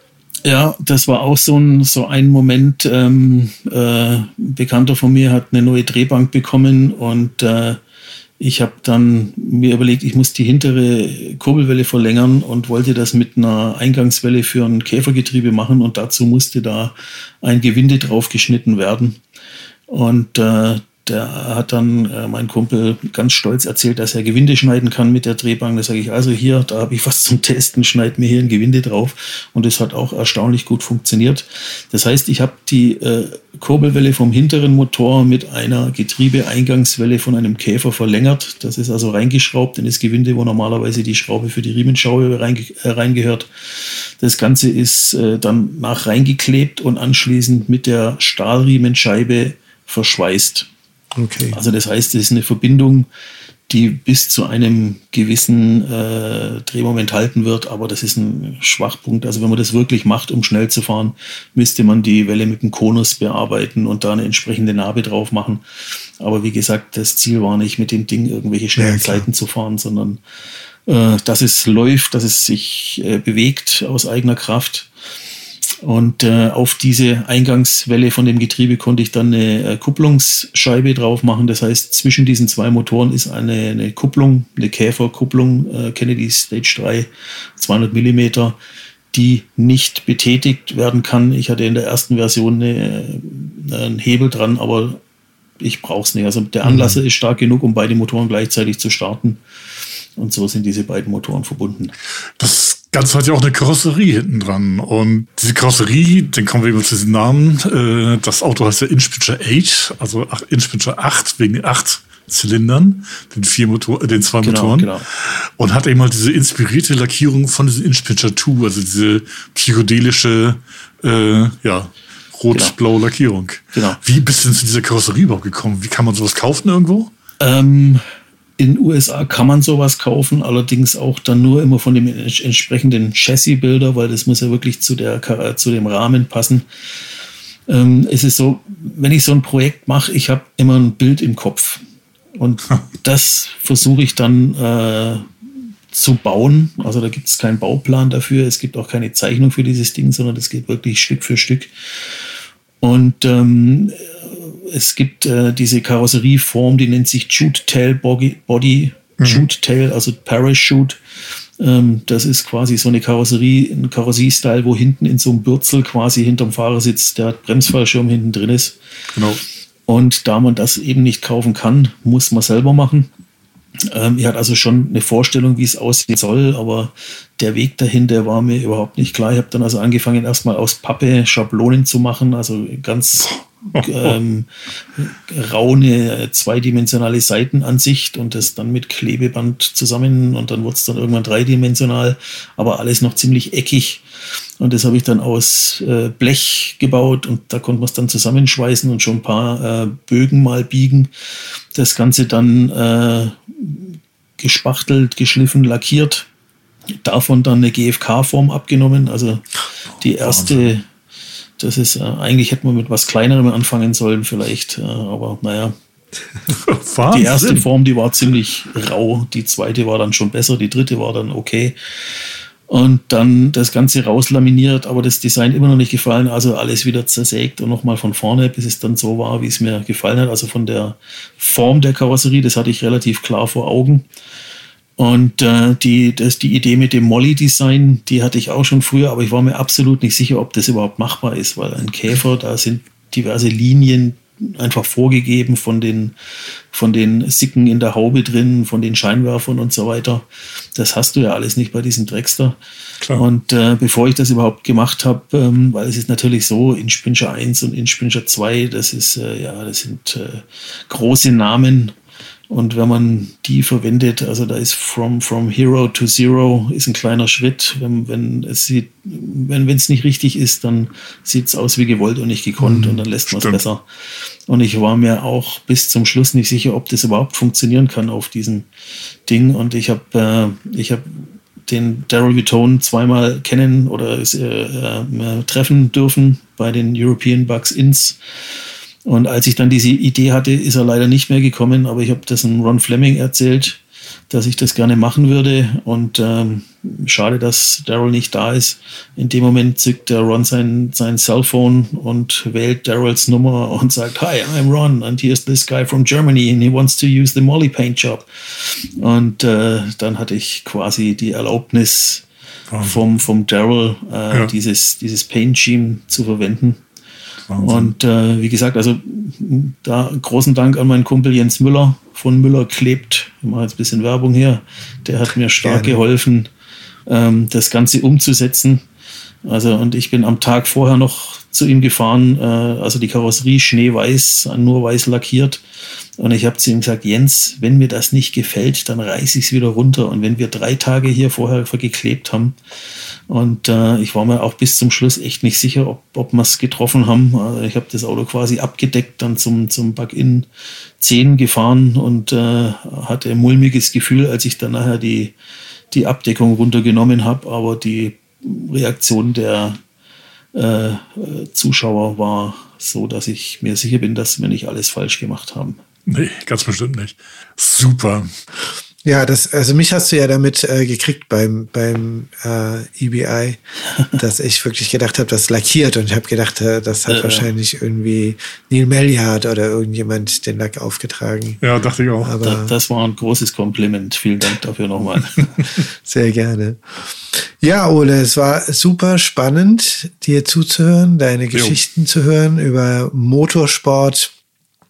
Ja, das war auch so ein, so ein Moment. Ähm, äh, ein Bekannter von mir hat eine neue Drehbank bekommen, und äh, ich habe dann mir überlegt, ich muss die hintere Kurbelwelle verlängern und wollte das mit einer Eingangswelle für ein Käfergetriebe machen, und dazu musste da ein Gewinde draufgeschnitten werden. Und äh, der hat dann, äh, mein Kumpel, ganz stolz erzählt, dass er Gewinde schneiden kann mit der Drehbank. Da sage ich, also hier, da habe ich was zum Testen, schneid mir hier ein Gewinde drauf. Und das hat auch erstaunlich gut funktioniert. Das heißt, ich habe die äh, Kurbelwelle vom hinteren Motor mit einer Getriebeeingangswelle von einem Käfer verlängert. Das ist also reingeschraubt in das Gewinde, wo normalerweise die Schraube für die Riemenschraube reinge äh, reingehört. Das Ganze ist äh, dann nach reingeklebt und anschließend mit der Stahlriemenscheibe verschweißt. Okay. Also das heißt, es ist eine Verbindung, die bis zu einem gewissen äh, Drehmoment halten wird, aber das ist ein Schwachpunkt. Also wenn man das wirklich macht, um schnell zu fahren, müsste man die Welle mit dem Konus bearbeiten und da eine entsprechende Narbe drauf machen. Aber wie gesagt, das Ziel war nicht, mit dem Ding irgendwelche schnellen ja, Zeiten zu fahren, sondern äh, dass es läuft, dass es sich äh, bewegt aus eigener Kraft. Und äh, auf diese Eingangswelle von dem Getriebe konnte ich dann eine äh, Kupplungsscheibe drauf machen. Das heißt, zwischen diesen zwei Motoren ist eine, eine Kupplung, eine Käferkupplung, äh, Kennedy Stage drei, zweihundert Millimeter, die nicht betätigt werden kann. Ich hatte in der ersten Version eine, einen Hebel dran, aber ich brauche es nicht. Also der Anlasser mhm. ist stark genug, um beide Motoren gleichzeitig zu starten. Und so sind diese beiden Motoren verbunden. Das Ganze hat ja auch eine Karosserie hinten dran. Und diese Karosserie, dann kommen wir über zu diesem Namen. Äh, das Auto heißt ja Inchpitcher acht, also Inchpitcher acht, wegen den acht Zylindern, den vier Motor, den zwei genau, Motoren. Genau. Und hat eben halt diese inspirierte Lackierung von diesem Inchpitcher zwei, also diese psychedelische, äh, ja, rot-blaue genau. Lackierung. Genau. Wie bist du denn zu dieser Karosserie überhaupt gekommen? Wie kann man sowas kaufen irgendwo? Ähm, in den U S A kann man sowas kaufen, allerdings auch dann nur immer von dem entsprechenden Chassis-Bilder, weil das muss ja wirklich zu, der, zu dem Rahmen passen. Ähm, es ist so, wenn ich so ein Projekt mache, ich habe immer ein Bild im Kopf. Und das versuche ich dann äh, zu bauen. Also da gibt es keinen Bauplan dafür. Es gibt auch keine Zeichnung für dieses Ding, sondern das geht wirklich Stück für Stück. Und ähm, es gibt äh, diese Karosserieform, die nennt sich Jute Tail Body, Body mhm. Jute Tail, also Parachute. Ähm, das ist quasi so eine Karosserie, ein Karosserie-Style, wo hinten in so einem Bürzel quasi hinterm Fahrersitz der Bremsfallschirm hinten drin ist. Genau. Und da man das eben nicht kaufen kann, muss man selber machen. Ähm, ich hatte also schon eine Vorstellung, wie es aussehen soll, aber der Weg dahin, der war mir überhaupt nicht klar. Ich habe dann also angefangen, erstmal aus Pappe Schablonen zu machen, also ganz ähm, raune, zweidimensionale Seitenansicht und das dann mit Klebeband zusammen und dann wurde es dann irgendwann dreidimensional, aber alles noch ziemlich eckig. Und das habe ich dann aus äh, Blech gebaut und da konnte man es dann zusammenschweißen und schon ein paar äh, Bögen mal biegen. Das Ganze dann äh, gespachtelt, geschliffen, lackiert. Davon dann eine G F K-Form abgenommen. Also die erste, das ist äh, eigentlich hätte man mit was Kleinerem anfangen sollen vielleicht, äh, aber naja. Die erste Form, die war ziemlich rau, die zweite war dann schon besser, die dritte war dann okay. Und dann das Ganze rauslaminiert, aber das Design immer noch nicht gefallen, also alles wieder zersägt und nochmal von vorne, bis es dann so war, wie es mir gefallen hat. Also von der Form der Karosserie, das hatte ich relativ klar vor Augen. Und äh, die, das, die Idee mit dem Molly-Design, die hatte ich auch schon früher, aber ich war mir absolut nicht sicher, ob das überhaupt machbar ist, weil ein Käfer, da sind diverse Linien einfach vorgegeben von den, von den Sicken in der Haube drin, von den Scheinwerfern und so weiter. Das hast du ja alles nicht bei diesem Dragster. Klar. Und äh, bevor ich das überhaupt gemacht habe, ähm, weil es ist natürlich so, Inchpitcher eins und Inchpitcher zwei, das ist, äh, ja, das sind äh, große Namen. Und wenn man die verwendet, also da ist from, from Hero to Zero ist ein kleiner Schritt. Wenn, wenn es sieht, wenn wenn es nicht richtig ist, dann sieht es aus wie gewollt und nicht gekonnt mhm, und dann lässt man es besser. Und ich war mir auch bis zum Schluss nicht sicher, ob das überhaupt funktionieren kann auf diesem Ding. Und ich habe äh, ich habe den Daryl Vitone zweimal kennen oder äh, äh, treffen dürfen bei den European Bugs Ins. Und als ich dann diese Idee hatte, ist er leider nicht mehr gekommen, aber ich habe das dem Ron Fleming erzählt, dass ich das gerne machen würde. Und ähm, schade, dass Daryl nicht da ist. In dem Moment zückt der Ron sein, sein Cellphone und wählt Daryls Nummer und sagt, "Hi, I'm Ron and here's this guy from Germany and he wants to use the Molly Paint Job." Und äh, dann hatte ich quasi die Erlaubnis vom, vom Daryl, äh, ja. dieses, dieses Paint-Scheme zu verwenden. Wahnsinn. Und äh, wie gesagt, also da großen Dank an meinen Kumpel Jens Müller von Müller Klebt. Ich mache jetzt ein bisschen Werbung hier. Der hat mir stark Gerne. geholfen, ähm, das Ganze umzusetzen. Also und ich bin am Tag vorher noch zu ihm gefahren, äh, also die Karosserie schneeweiß, nur weiß lackiert. Und ich habe zu ihm gesagt, Jens, wenn mir das nicht gefällt, dann reiße ich es wieder runter. Und wenn wir drei Tage hier vorher geklebt haben, und äh, ich war mir auch bis zum Schluss echt nicht sicher, ob, ob wir es getroffen haben. Also ich habe das Auto quasi abgedeckt, dann zum, zum Bug-In zehn gefahren und äh, hatte ein mulmiges Gefühl, als ich dann nachher die, die Abdeckung runtergenommen habe. Aber die Reaktion der äh, Zuschauer war so, dass ich mir sicher bin, dass wir nicht alles falsch gemacht haben. Nee, ganz bestimmt nicht. Super. Ja, das, also mich hast du ja damit äh, gekriegt beim, beim äh, E B I, dass ich wirklich gedacht habe, das lackiert und ich habe gedacht, äh, das hat äh, wahrscheinlich irgendwie Neil Melliard oder irgendjemand den Lack aufgetragen. Ja, dachte ich auch. Aber da, das war ein großes Kompliment. Vielen Dank dafür nochmal. Sehr gerne. Ja, Ole, es war super spannend, dir zuzuhören, deine Geschichten jo. zu hören über Motorsport.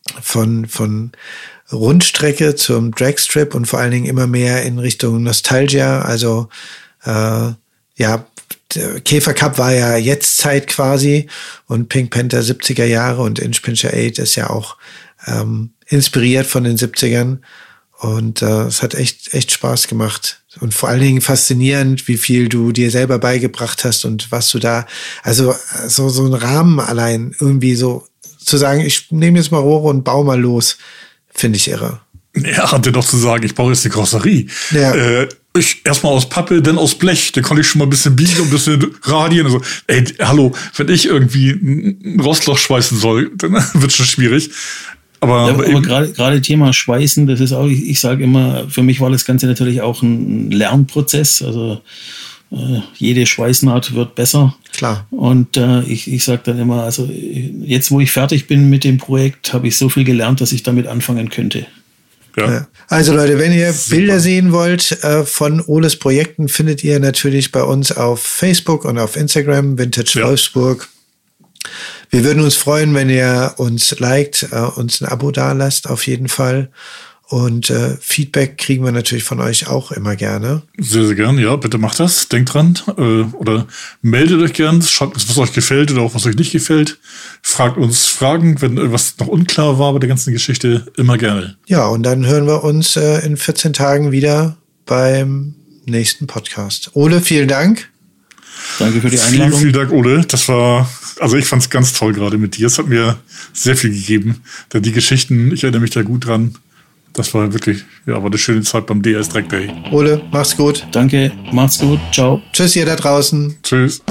von, von Rundstrecke zum Dragstrip und vor allen Dingen immer mehr in Richtung Nostalgia. Also äh, ja, der Käfer Cup war ja jetzt Zeit quasi und Pink Panther siebziger Jahre und Inch Pincher acht ist ja auch ähm, inspiriert von den siebzigern und äh, es hat echt echt Spaß gemacht und vor allen Dingen faszinierend, wie viel du dir selber beigebracht hast und was du da, also so so ein Rahmen allein irgendwie so zu sagen, ich nehme jetzt mal Rohre und baue mal los, finde ich irre. Ja, und dennoch zu sagen, ich baue jetzt die Karosserie. Ja. Äh, ich erstmal aus Pappe, dann aus Blech. Dann konnte ich schon mal ein bisschen biegen und ein bisschen radieren. Also, ey, hallo, wenn ich irgendwie ein Rostloch schweißen soll, dann wird schon schwierig. Aber, ja, aber, aber gerade gerade Thema Schweißen, das ist auch, ich, ich sage immer, für mich war das Ganze natürlich auch ein Lernprozess. Also äh, jede Schweißnaht wird besser. Klar. Und äh, ich, ich sage dann immer, also jetzt, wo ich fertig bin mit dem Projekt, habe ich so viel gelernt, dass ich damit anfangen könnte. Ja. Also Leute, wenn ihr Super. Bilder sehen wollt äh, von Oles Projekten, findet ihr natürlich bei uns auf Facebook und auf Instagram, Vintage ja. Wolfsburg. Wir würden uns freuen, wenn ihr uns liked, äh, uns ein Abo dalasst, auf jeden Fall. Und äh, Feedback kriegen wir natürlich von euch auch immer gerne. Sehr, sehr gern, ja, bitte macht das, denkt dran. Äh, oder meldet euch gern, schreibt uns, was euch gefällt oder auch was euch nicht gefällt. Fragt uns Fragen, wenn irgendwas noch unklar war bei der ganzen Geschichte, immer gerne. Ja, und dann hören wir uns äh, in vierzehn Tagen wieder beim nächsten Podcast. Ole, vielen Dank. Danke für die Einladung. Vielen, vielen Dank, Ole. Das war, also ich fand es ganz toll gerade mit dir. Es hat mir sehr viel gegeben. Denn die Geschichten, ich erinnere mich da gut dran. Das war wirklich, ja, war eine schöne Zeit beim D S Drag Day. Ole, mach's gut. Danke, macht's gut. Ciao. Tschüss, ihr da draußen. Tschüss.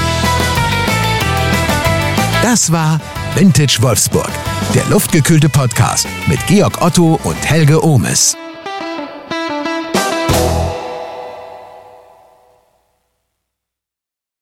Das war Vintage Wolfsburg, der luftgekühlte Podcast mit Georg Otto und Helge Ohmes.